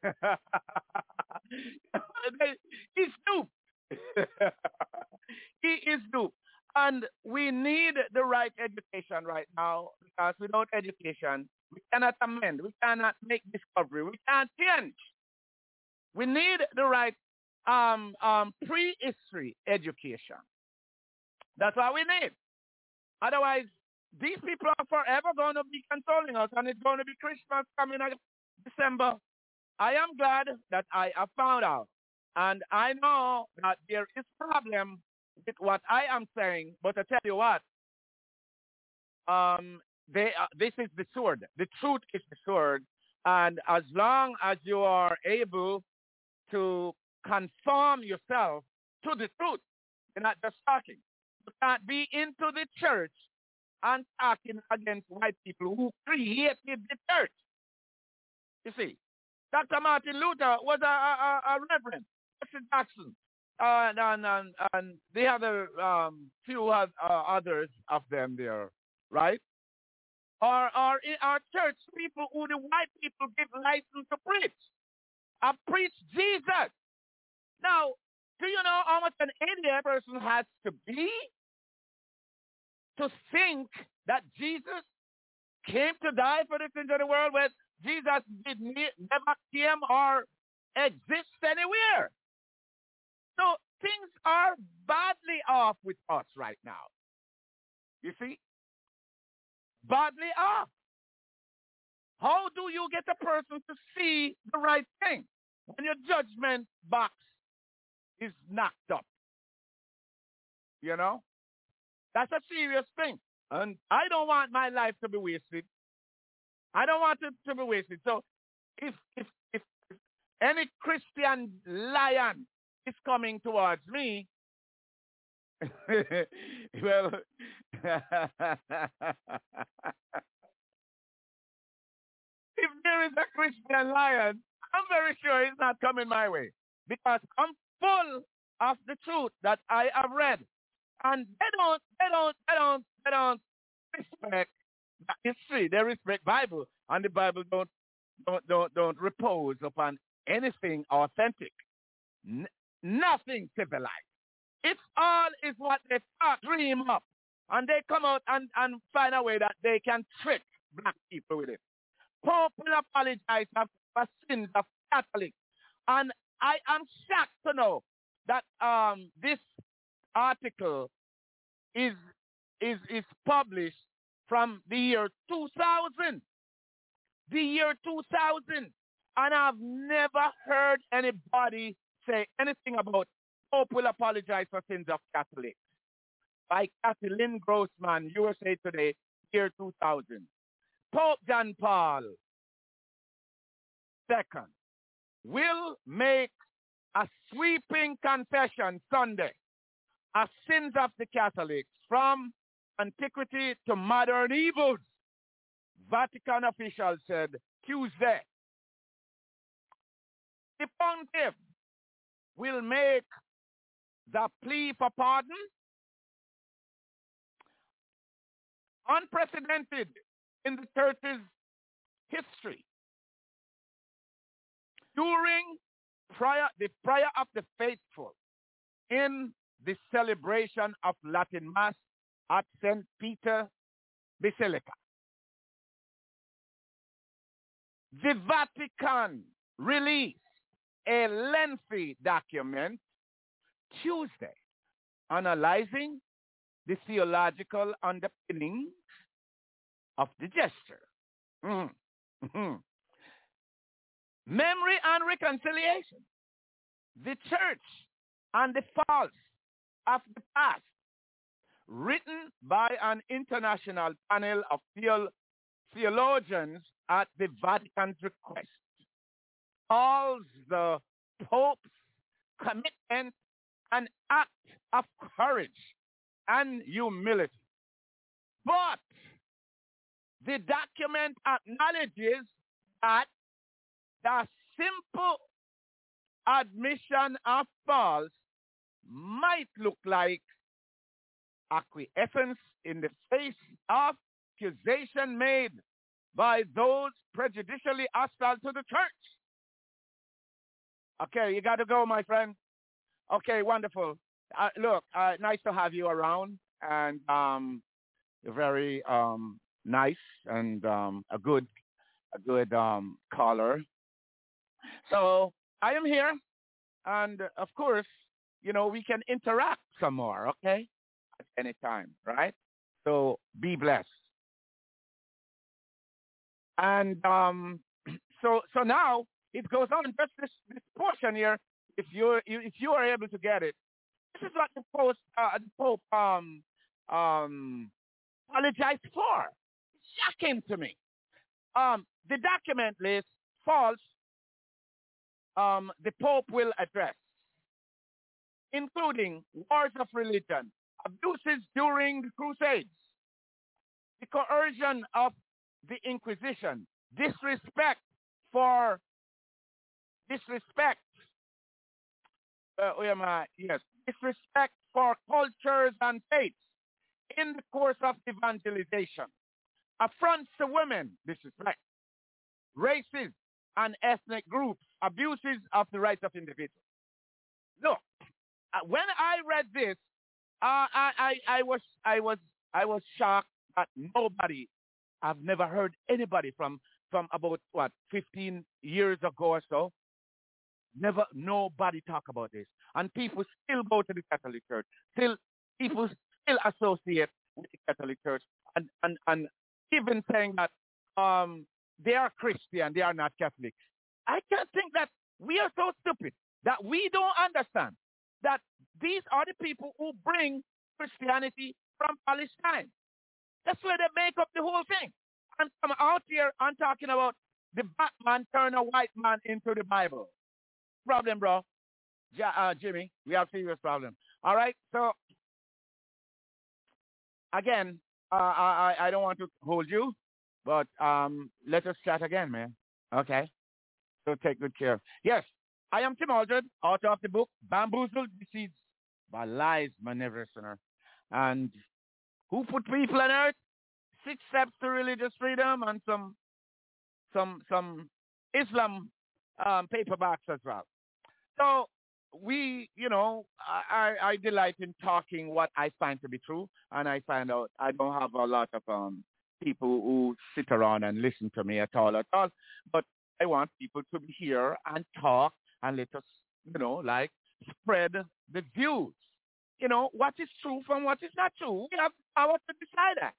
He's duped. He is duped. And we need the right education right now because without education, we cannot amend. We cannot make discovery. We can't change. We need the right prehistory education. That's what we need. Otherwise, these people are forever going to be controlling us, and it's going to be Christmas coming in December. I am glad that I have found out, and I know that there is a problem with what I am saying, but I tell you what, this is the sword. The truth is the sword, and as long as you are able to conform yourself to the truth, you're not just talking. You can't be into the church and talking against white people who created the church. You see, Dr. Martin Luther was a reverend. Jesse Jackson, and the other few others of them there, right? Or in our church, people who the white people give license to preach. I preach Jesus. Now, do you know how much an idiot person has to be to think that Jesus came to die for the sins of the world when Jesus never came or exist anywhere? So things are badly off with us right now. You see? Badly off. How do you get a person to see the right thing when your judgment box is knocked up? You know? That's a serious thing. And I don't want my life to be wasted. I don't want it to be wasted. So if any Christian lion is coming towards me, well, if there is a Christian lion, I'm very sure he's not coming my way because I'm full of the truth that I have read, and they don't respect history. They respect Bible, and the Bible don't repose upon anything authentic, nothing civilized. It's all is what they dream up, and they come out and find a way that they can trick black people with it. Pope will apologize for sins of Catholics. And I am shocked to know that this article is published from the year 2000. The year 2000. And I've never heard anybody say anything about Pope will apologize for sins of Catholics. By Kathleen Grossman, USA Today, year 2000. Pope John Paul II will make a sweeping confession Sunday of sins of the Catholics from antiquity to modern evils, Vatican officials said Tuesday. The pontiff will make the plea for pardon unprecedented in the church's history. During the prayer of the faithful in the celebration of Latin Mass at St. Peter Basilica. The Vatican released a lengthy document Tuesday analyzing the theological underpinnings of the gesture. Memory and reconciliation. The church and the false of the past, written by an international panel of theologians at the Vatican's request, calls the Pope's commitment an act of courage and humility. But the document acknowledges that the simple admission of faults might look like acquiescence in the face of accusation made by those prejudicially hostile to the church. Okay, you got to go, my friend. Okay, wonderful. Look, nice to have you around, and you're very nice and a good caller. So I am here, and of course, we can interact some more, okay, at any time, right? So be blessed. And so now it goes on. Just this portion here, if you are able to get it, this is what the Pope apologized for. Shocking to me. The document lists faults the Pope will address, including wars of religion, abuses during the Crusades, the coercion of the Inquisition, disrespect for cultures and faiths in the course of evangelization, affronts to women, disrespect, races and ethnic groups, abuses of the rights of individuals. Look, when I read this, I was shocked that nobody. I've never heard anybody from about 15 years ago or so. Nobody talk about this, and people still go to the Catholic Church. People still associate with the Catholic Church, and even saying that they are Christian, they are not Catholic. I can't think that we are so stupid that we don't understand that these are the people who bring Christianity from Palestine. That's where they make up the whole thing. And come out here and talking about the black man turn a white man into the Bible. Problem, bro. Jimmy, we have serious problem. All right, so again, I don't want to hold you, but let us chat again, man. Okay? So take good care. Yes, I am Tim Aldred, author of the book Bamboozled, Deceived by Lies, Magnificent. And who put people on earth? 6 steps to religious freedom, and some Islam paperbacks as well. So we, I delight in talking what I find to be true, and I find out I don't have a lot of people who sit around and listen to me at all. But I want people to be here and talk and let us, spread the views. What is true from what is not true. We have the power to decide that.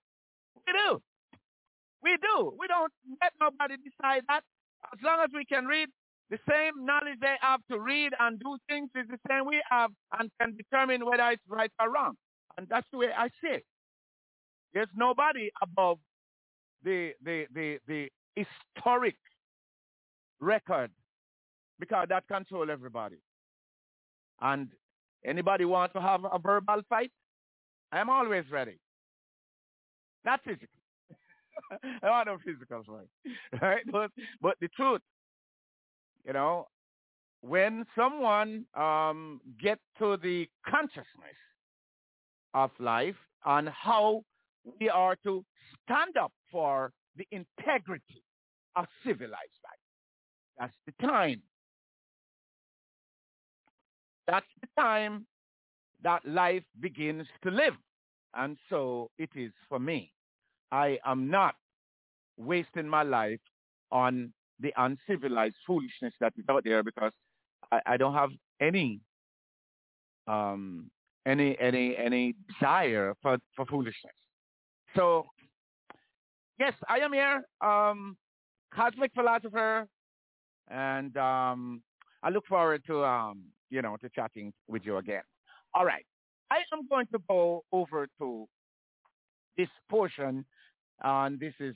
We do. We don't let nobody decide that. As long as we can read, the same knowledge they have to read and do things is the same we have, and can determine whether it's right or wrong. And that's the way I see it. There's nobody above the historic record, because that controls everybody. And anybody want to have a verbal fight? I'm always ready. Not physical. I want no physical fight. Right? But the truth, when someone gets to the consciousness of life and how we are to stand up for the integrity of civilized life, that's the time. That's the time that life begins to live. And so it is for me. I am not wasting my life on the uncivilized foolishness that is out there, because I don't have any desire for foolishness. So yes, I am here, cosmic philosopher, and I look forward to to chatting with you again. All right. I am going to go over to this portion, and this is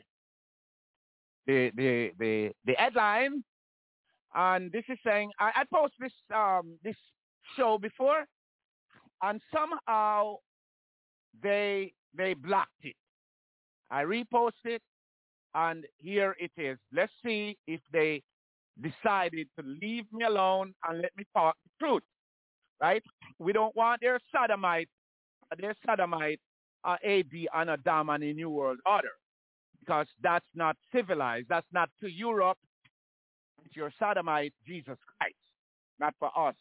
the headline, and this is saying I posted this show before, and somehow they blocked it. I reposted it, and here it is. Let's see if they decided to leave me alone and let me talk the truth, right? We don't want their sodomite, AD and Adam and a New World Order, because that's not civilized. That's not to Europe. It's your sodomite, Jesus Christ, not for us.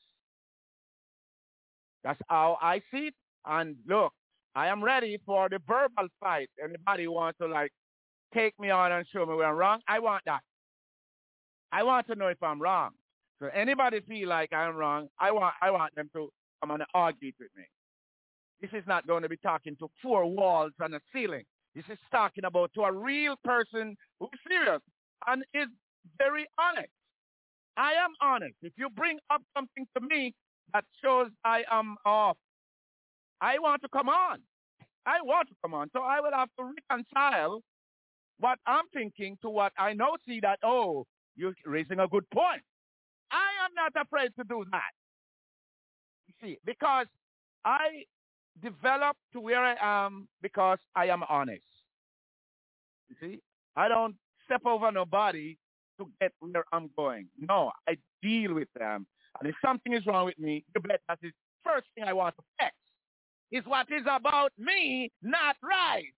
That's how I see it. And look, I am ready for the verbal fight. Anybody want to like take me on and show me where I'm wrong? I want that. I want to know if I'm wrong. So anybody feel like I'm wrong, I want them to come and argue with me. This is not going to be talking to four walls and a ceiling. This is talking about to a real person who's serious and is very honest. I am honest. If you bring up something to me that shows I am off, I want to come on. I want to come on. So I will have to reconcile what I'm thinking to what I now see that, oh, you're raising a good point. I am not afraid to do that. You see, because I developed to where I am because I am honest. You see, I don't step over nobody to get where I'm going. No, I deal with them. And if something is wrong with me, you bet that is the first thing I want to fix. Is what is about me not right.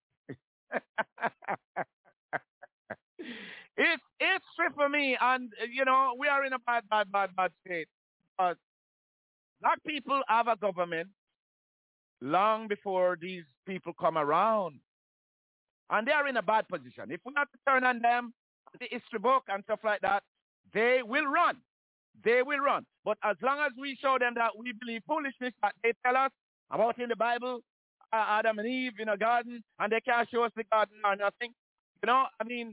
It's true for me, and you know we are in a bad state. But black people have a government long before these people come around, and they are in a bad position. If we have to turn on them, the history book and stuff like that, they will run. They will run. But as long as we show them that we believe foolishness that they tell us about in the Bible, Adam and Eve in a garden, and they can't show us the garden or nothing, you know, I mean,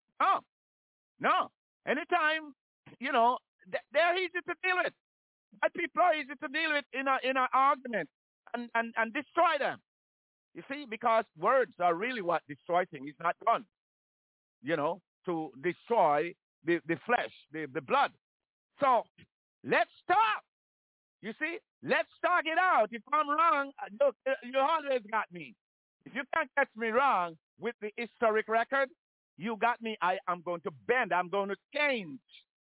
no. Anytime, you know, they're easy to deal with. White people are easy to deal with in an argument and destroy them. You see, because words are really what destroy things. It's not guns, you know, to destroy the flesh, the blood. So let's talk. You see, let's talk it out. If I'm wrong, look, you always got me. If you can't catch me wrong with the historic record, you got me. I am going to bend. I'm going to change.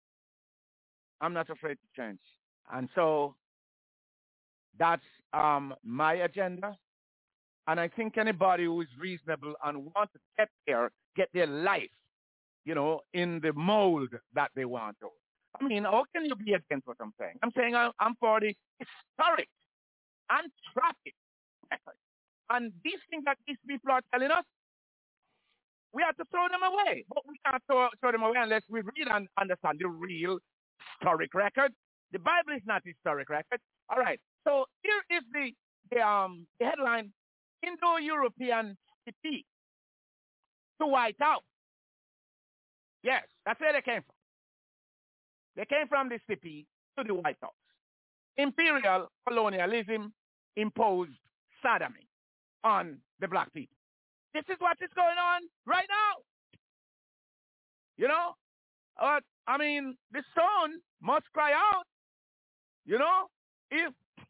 I'm not afraid to change. And so that's my agenda. And I think anybody who is reasonable and wants to get their life, you know, in the mold that they want to. I mean, how can you be against what I'm saying? I'm saying I'm for the historic and traffic record. And these things that these people are telling us, we have to throw them away. But we can't throw them away unless we read and understand the real historic record. The Bible is not historic record. All right. So here is the headline: Indo-European city to White House. Yes, that's where they came from. They came from the city to the White House. Imperial colonialism imposed sodomy on the black people. This is what is going on right now. You know, I mean, the son must cry out. You know, if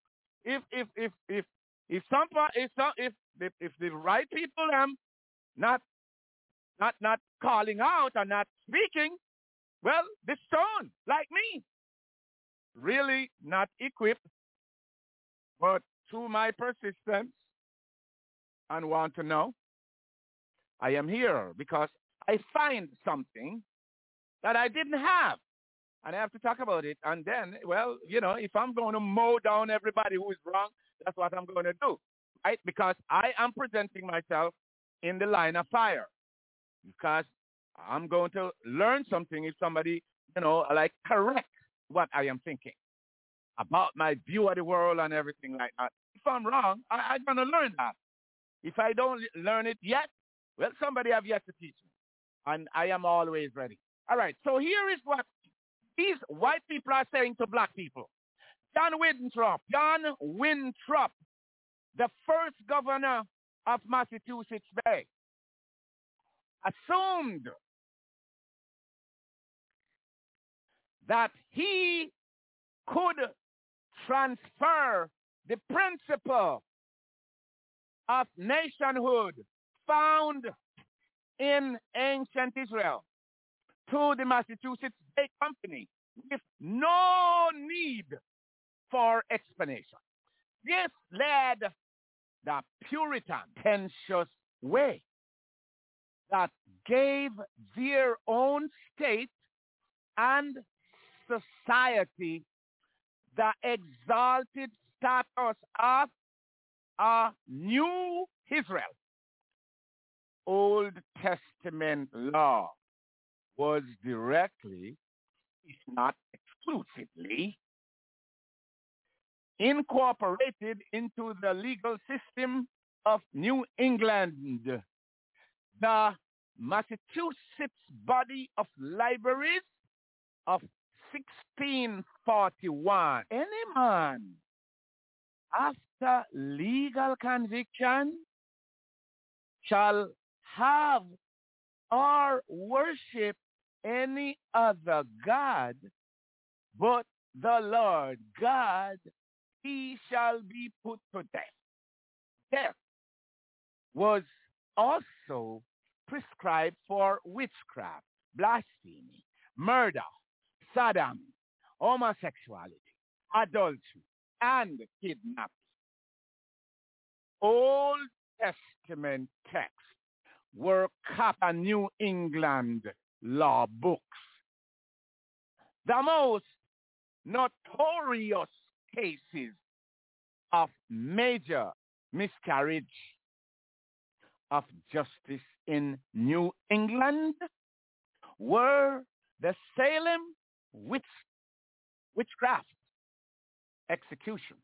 the right people not calling out and not speaking, well, the son, like me, really not equipped, but through my persistence and want to know, I am here because I find something that I didn't have. And I have to talk about it. And then, well, you know, if I'm going to mow down everybody who is wrong, that's what I'm going to do, right? Because I am presenting myself in the line of fire. Because I'm going to learn something if somebody, you know, like correct what I am thinking about my view of the world and everything like that. If I'm wrong, I'm going to learn that. If I don't learn it yet, well, somebody have yet to teach me. And I am always ready. All right, so here is what these white people are saying to black people. John Winthrop the first governor of Massachusetts Bay, assumed that he could transfer the principle of nationhood found in ancient Israel to the Massachusetts Bay Company with no need for explanation. This led the Puritan contentious way that gave their own state and society the exalted status of a new Israel. Old Testament law was directly, if not exclusively, incorporated into the legal system of New England. The Massachusetts Body of Libraries of 1641. Any man after legal conviction shall have or worship any other God but the Lord God, he shall be put to death. Death was also prescribed for witchcraft, blasphemy, murder, sodomy, homosexuality, adultery, and kidnapping. Old Testament texts were copied New England law books. The most notorious cases of major miscarriage of justice in New England were the Salem witchcraft execution.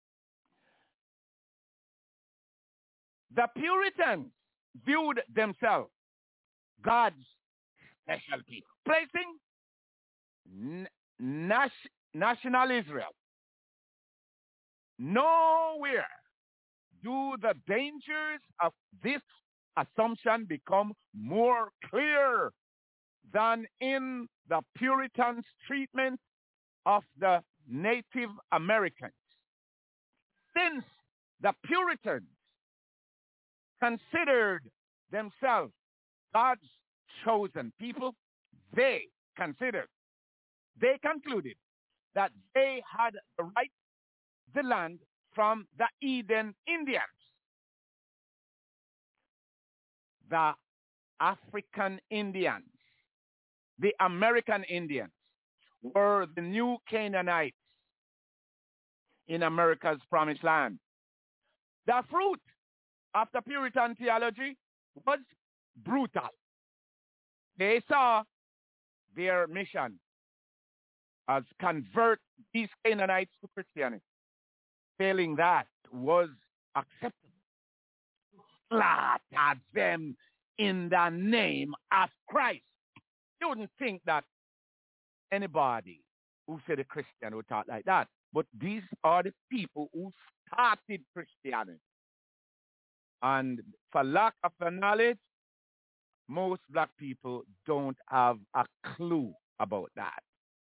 The Puritans viewed themselves God's special people, placing national Israel. Nowhere do the dangers of this assumption become more clear than in the Puritans' treatment of the Native Americans. Since the Puritans considered themselves God's chosen people, they concluded that they had the right to the land from the Eden Indians. The African Indians, the American Indians, were the new Canaanites in America's promised land. The fruit of the Puritan theology was brutal. They saw their mission as convert these Canaanites to Christianity. Failing that was acceptable. Slaughter them in the name of Christ. You wouldn't think that anybody who said a Christian would talk like that. But these are the people who started Christianity. And for lack of the knowledge, most black people don't have a clue about that.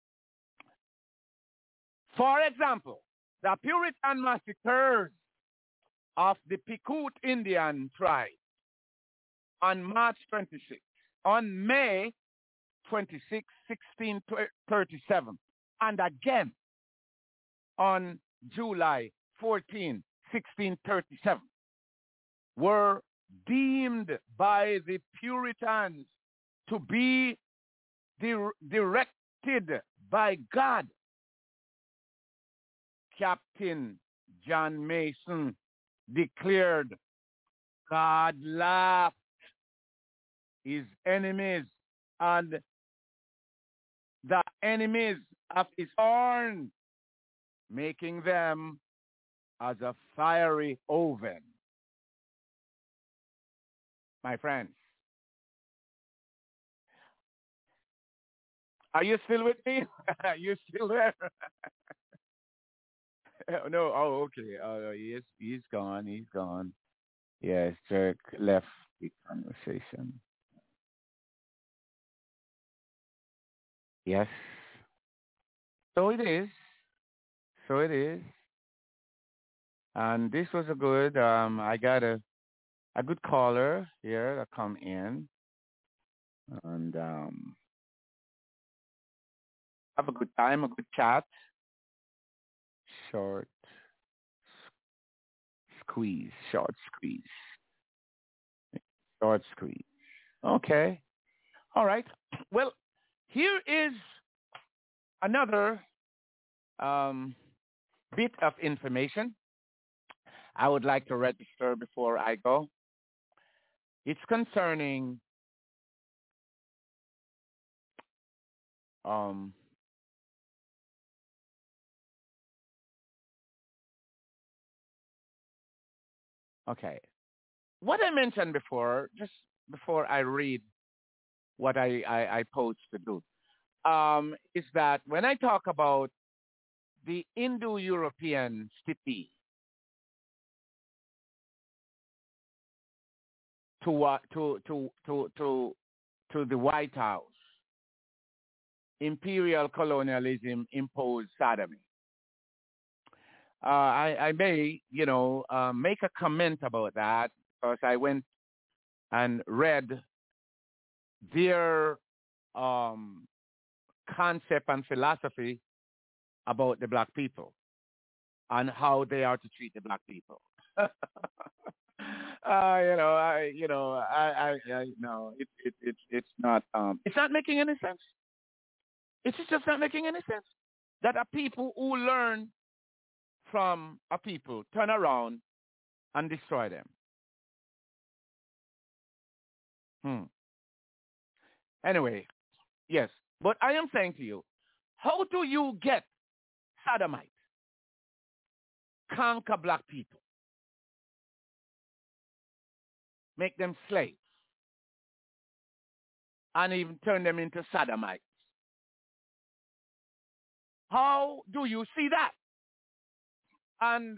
For example, the Puritan massacres of the Pequot Indian tribe on March 26, on May 26, 1637, and again on July 14, 1637, were deemed by the Puritans to be directed by God. Captain John Mason declared God laughed his enemies, and the enemies of his horn, making them as a fiery oven. My friends, are you still with me? Are you still there? No, oh, okay. He's gone. He's gone. Yes, Jerk left the conversation. Yes. So it is. So it is. And this was a good. I got a good caller here that come in, and have a good time, a good chat. Short short squeeze, short squeeze. Okay. All right. Well, here is another um, bit of information I would like to register before I go. It's concerning um, okay. What I mentioned before, just before I read what I posed to do, is that when I talk about the Indo-European city to what to the White House, imperial colonialism imposed sodomy. I may, make a comment about that because I went and read their um, concept and philosophy about the black people and how they are to treat the black people. No, it's not making any sense. It's just not making any sense that a people who learn from a people turn around and destroy them. Anyway, yes, but I am saying to you, how do you get sodomites, conquer black people, make them slaves, and even turn them into sodomites? How do you see that? And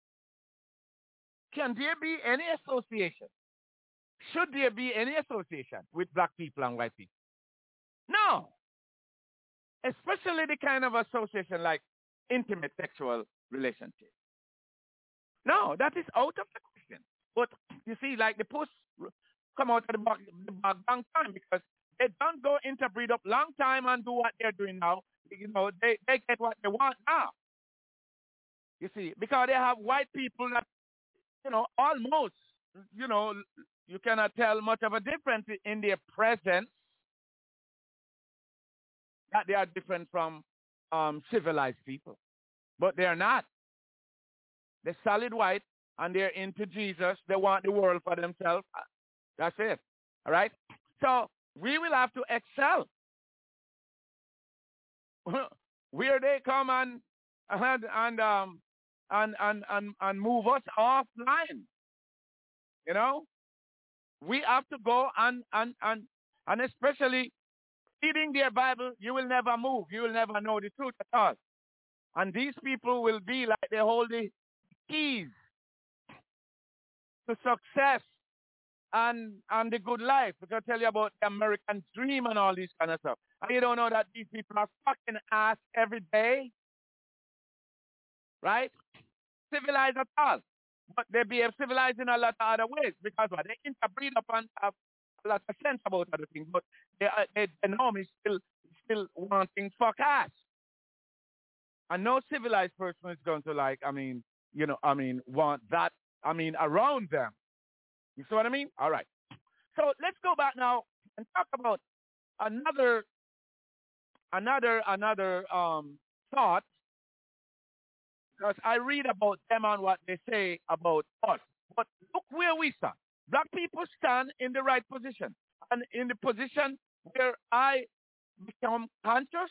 can there be any association? Should there be any association with black people and white people? No. Especially the kind of association like intimate sexual relationship. No, that is out of the question. But you see, like the post come out of the bag long time because they don't go interbreed up long time and do what they're doing now. They get what they want now. You see, because they have white people that, almost, you cannot tell much of a difference in their presence that they are different from civilized people. But they are not. They're solid white and they're into Jesus. They want the world for themselves. That's it. All right? So we will have to excel. Where they come and move us offline. We have to go and especially reading their Bible, you will never move. You will never know the truth at all. And these people will be like they hold the keys to success and the good life. Because I tell you about the American dream and all this kind of stuff. And you don't know that these people are fucking ass every day. Right? Civilized at all. But they behave civilized in a lot of other ways because they interbreed up and have a lot of sense about other things. But the norm is still wanting fuck ass. And no civilized person is going to want that, around them. You see what I mean? All right. So let's go back now and talk about another thought, because I read about them and what they say about us. But look where we stand. Black people stand in the right position. And in the position where I become conscious,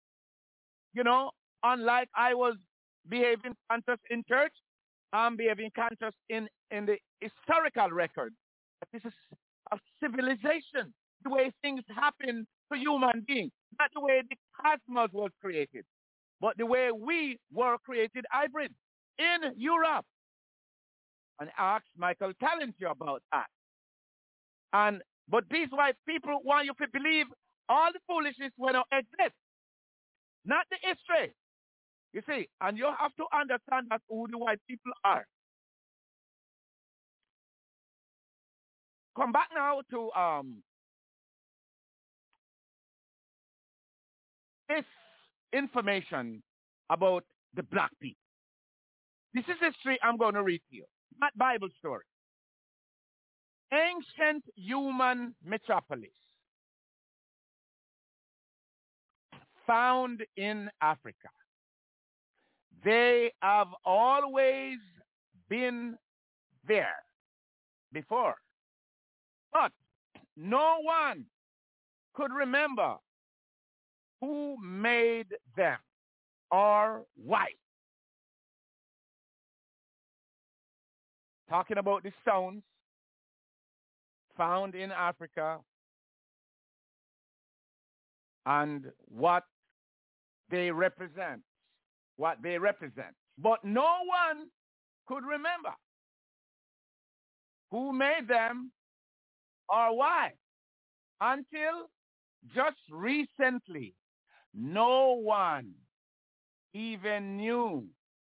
unlike I was behaving conscious in church, I'm behaving conscious in the historical record. This is a civilization, the way things happen to human beings, not the way the cosmos was created, but the way we were created hybrid. in Europe. And ask Michael Talenti about that. But these white people want you to believe all the foolishness when it exists, not the history. You see, and you have to understand that who the white people are. Come back now to this information about the black people. This is history I'm going to read to you, not Bible story. Ancient human metropolis found in Africa. They have always been there before, but no one could remember who made them or why. Talking about the stones found in Africa and what they represent. But no one could remember who made them or why. Until just recently, no one even knew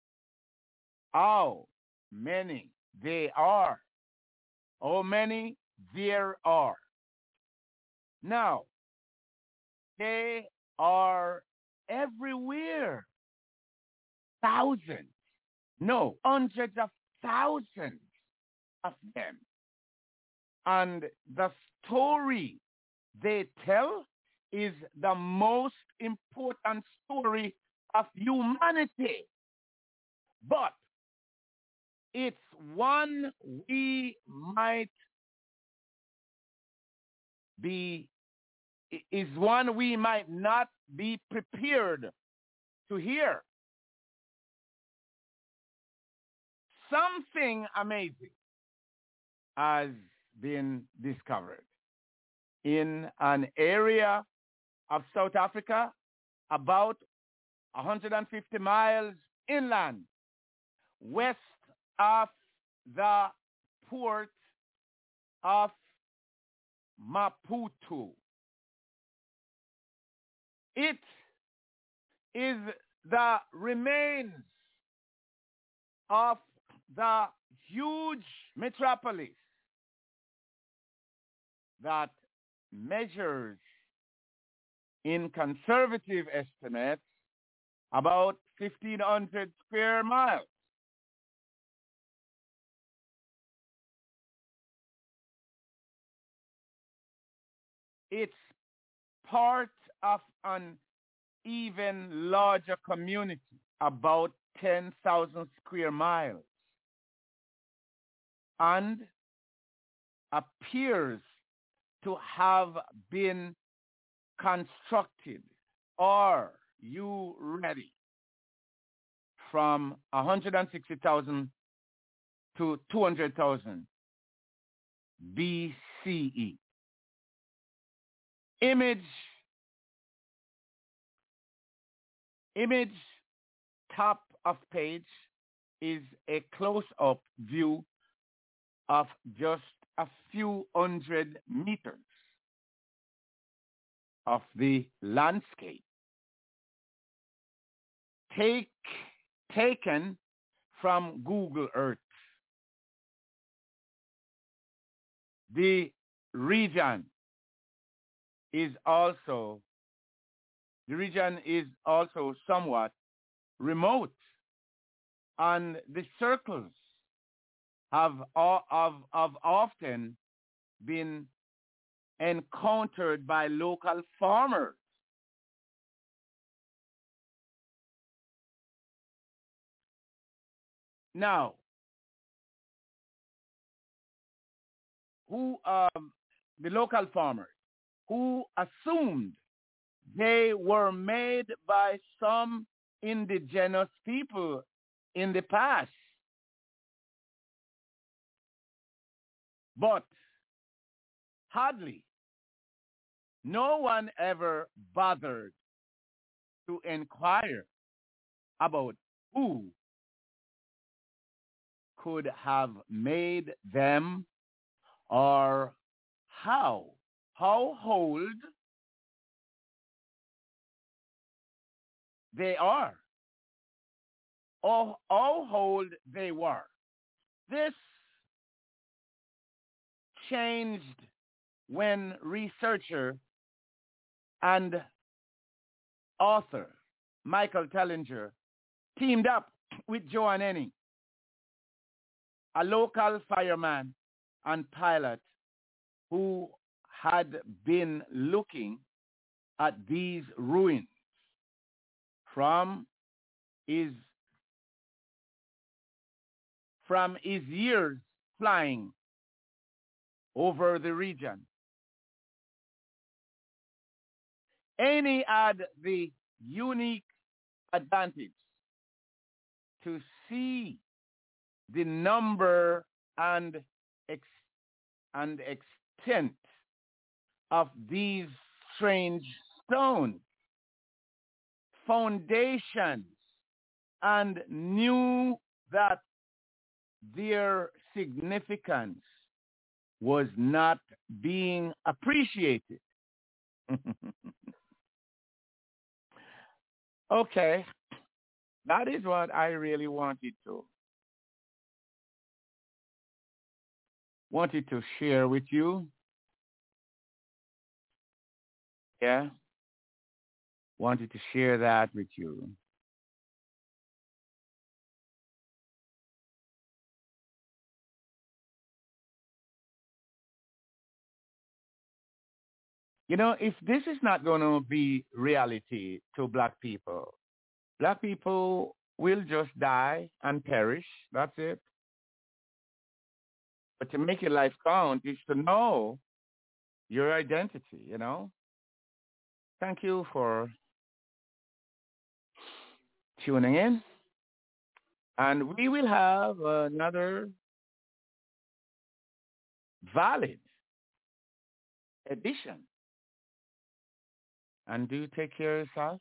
how many they are. How many there are. Now, they are everywhere. Thousands. No, hundreds of thousands of them. And the story they tell is the most important story of humanity. But it's one we might not be prepared to hear. Something amazing has been discovered in an area of South Africa about 150 miles inland, west of the port of Maputo. It is the remains of the huge metropolis that measures, in conservative estimates, about 1,500 square miles. It's part of an even larger community, about 10,000 square miles, and appears to have been constructed, are you ready, from 160,000 to 200,000 BCE. Image top of page is a close-up view of just a few hundred meters of the landscape, taken from Google Earth. The region is also somewhat remote, and the circles have often been encountered by local farmers. Now, the local farmers who assumed they were made by some indigenous people in the past. But hardly no one ever bothered to inquire about who could have made them, or how old they are, or how old they were. This changed when researcher and author Michael Tellinger teamed up with Joan Enning, a local fireman and pilot who had been looking at these ruins from his years flying over the region. Annie had the unique advantage to see the number and extent of these strange stones, foundations, and knew that their significance was not being appreciated. Okay, that is what I really wanted to share with you. Yeah, wanted to share that with you. You know, if this is not going to be reality to black people will just die and perish. That's it. But to make your life count is to know your identity, you know. Thank you for tuning in. And we will have another valid edition. And do take care of yourself.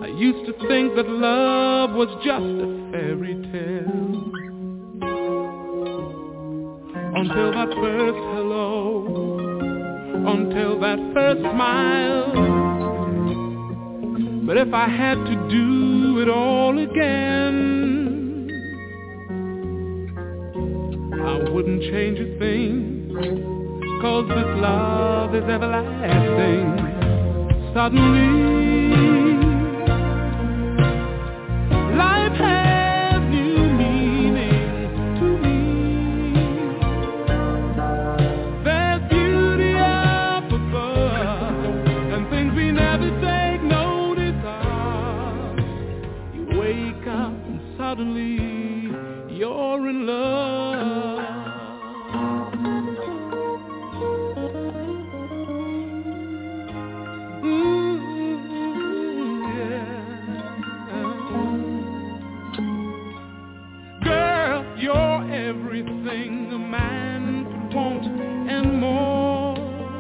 I used to think that love was just a fairy tale, until that first hello, until that first smile. But if I had to do it all again, I wouldn't change a thing, 'cause this love is everlasting. Suddenly life has new meaning to me. There's beauty up above, and things we never take notice of. You wake up and suddenly you're in love. Everything a man could want and more.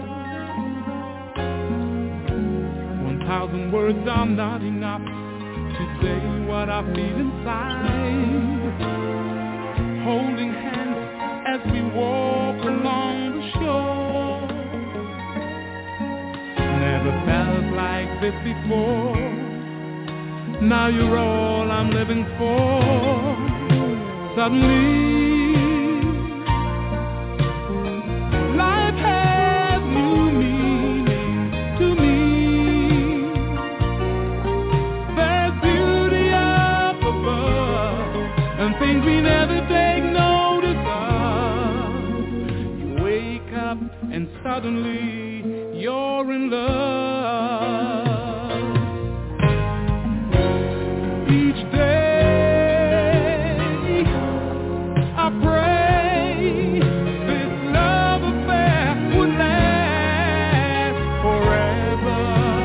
1,000 words are not enough to say what I feel inside. Holding hands as we walk along the shore. Never felt like this before. Now you're all I'm living for. Suddenly life has new meaning to me. There's beauty up above, and things we never take notice of. You wake up and suddenly you're in love. Each day I pray this love affair would last forever.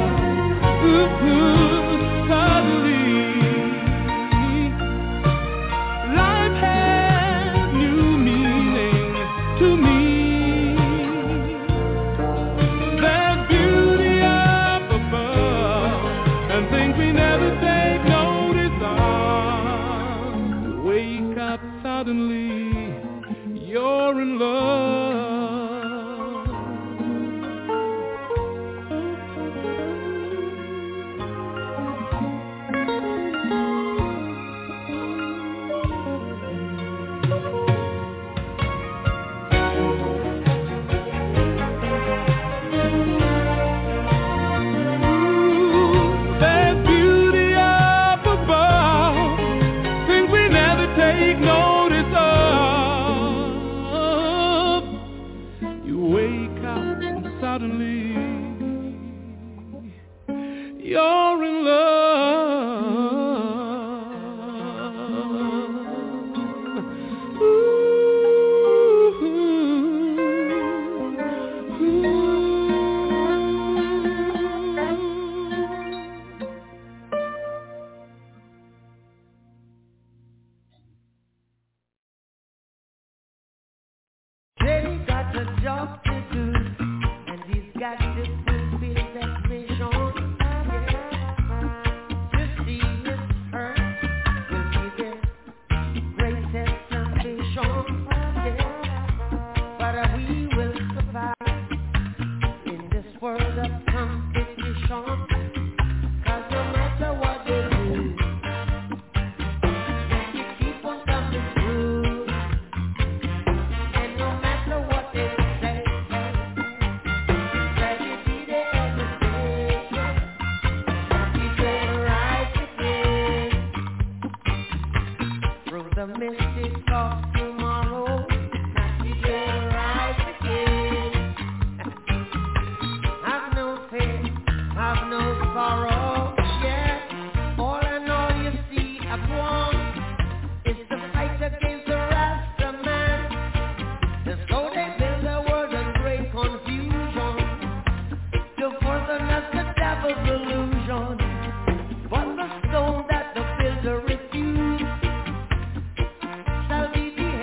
Suddenly, life has new meaning to me. There's beauty up above, and things we never take notice of. Wake up suddenly, you're in love. There's beauty up above, things we never take notice of. You wake up and suddenly you're in Jenny got a job to do, and he's got to fulfill that mission. To see his earth will be the greatest ambition. But we will survive in this world of competition. 'Cause no matter what they do, you keep on coming through. And no matter what they say, let it be the end of the day. You can rise again through the mystic of tomorrow. You can rise again. Have no fear, have no sorrow. Yeah, all and all you see at once is the fight against the Rasta man. And so they build a world in great confusion to furtherance the devil's illusion. But the stone that the builder refused shall be the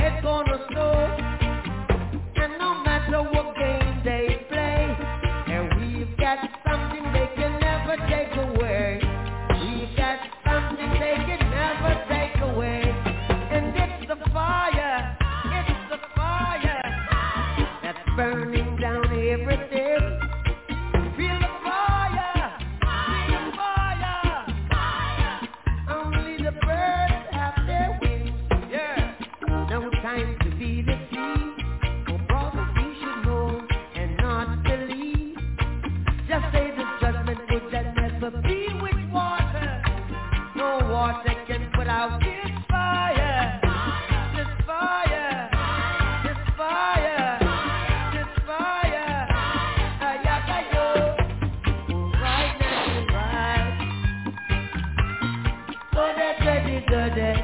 goody.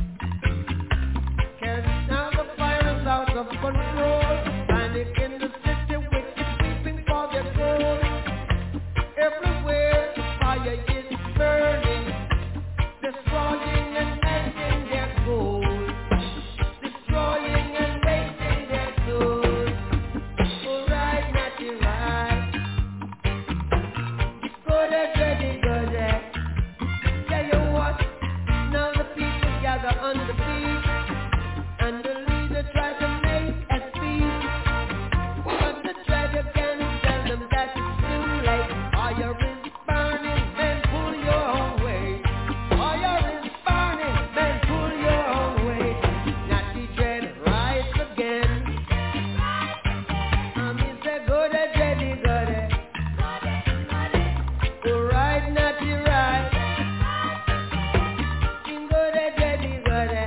'Cause now the fire is out of control. Panic in the city, wicked weeping for their gold. Everywhere fire is burning, destroying and melting their gold. Destroying and wasting their gold. Alright, natty right. Goody, goody, goody. Tell you what, now the people gather on the beach, and the leader tries to make a speech, but the treasure can tell them that it's too late. Fire is burning, then pull your own way. Fire is burning, then pull your own way. Natty Dread rise again. Me say goody, goody, goody. Alright, natty right. Goody, goody, goody.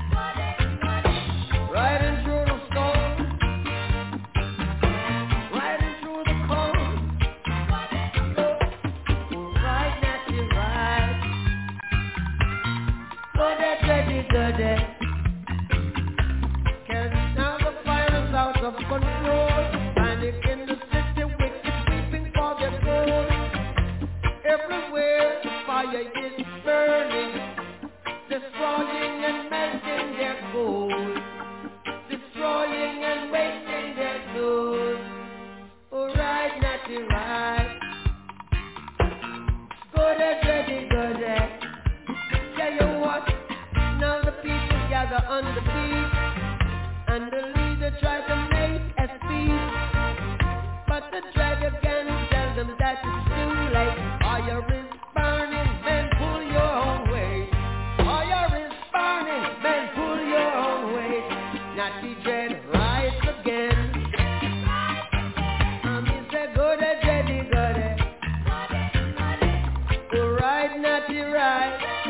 Riding through the storm, riding through the cold. Alright, natty right. Goody, goody, goody. 'Cause now the fire is out of control. Panic in the city, wicked weeping for their gold. Everywhere fire is burning, destroying and melting their gold. Destroying and wasting their gold. Alright, natty right. Goody, goody, goody. Tell you what, now the people gather on the beach, and the leader tries to make a speech, but the treasure can tell them that it's too late. Fire is burning, then pull your own way. Fire is burning, then pull your own way. Natty Dread rise again. Me say goody, goody, goody. Alright, natty right.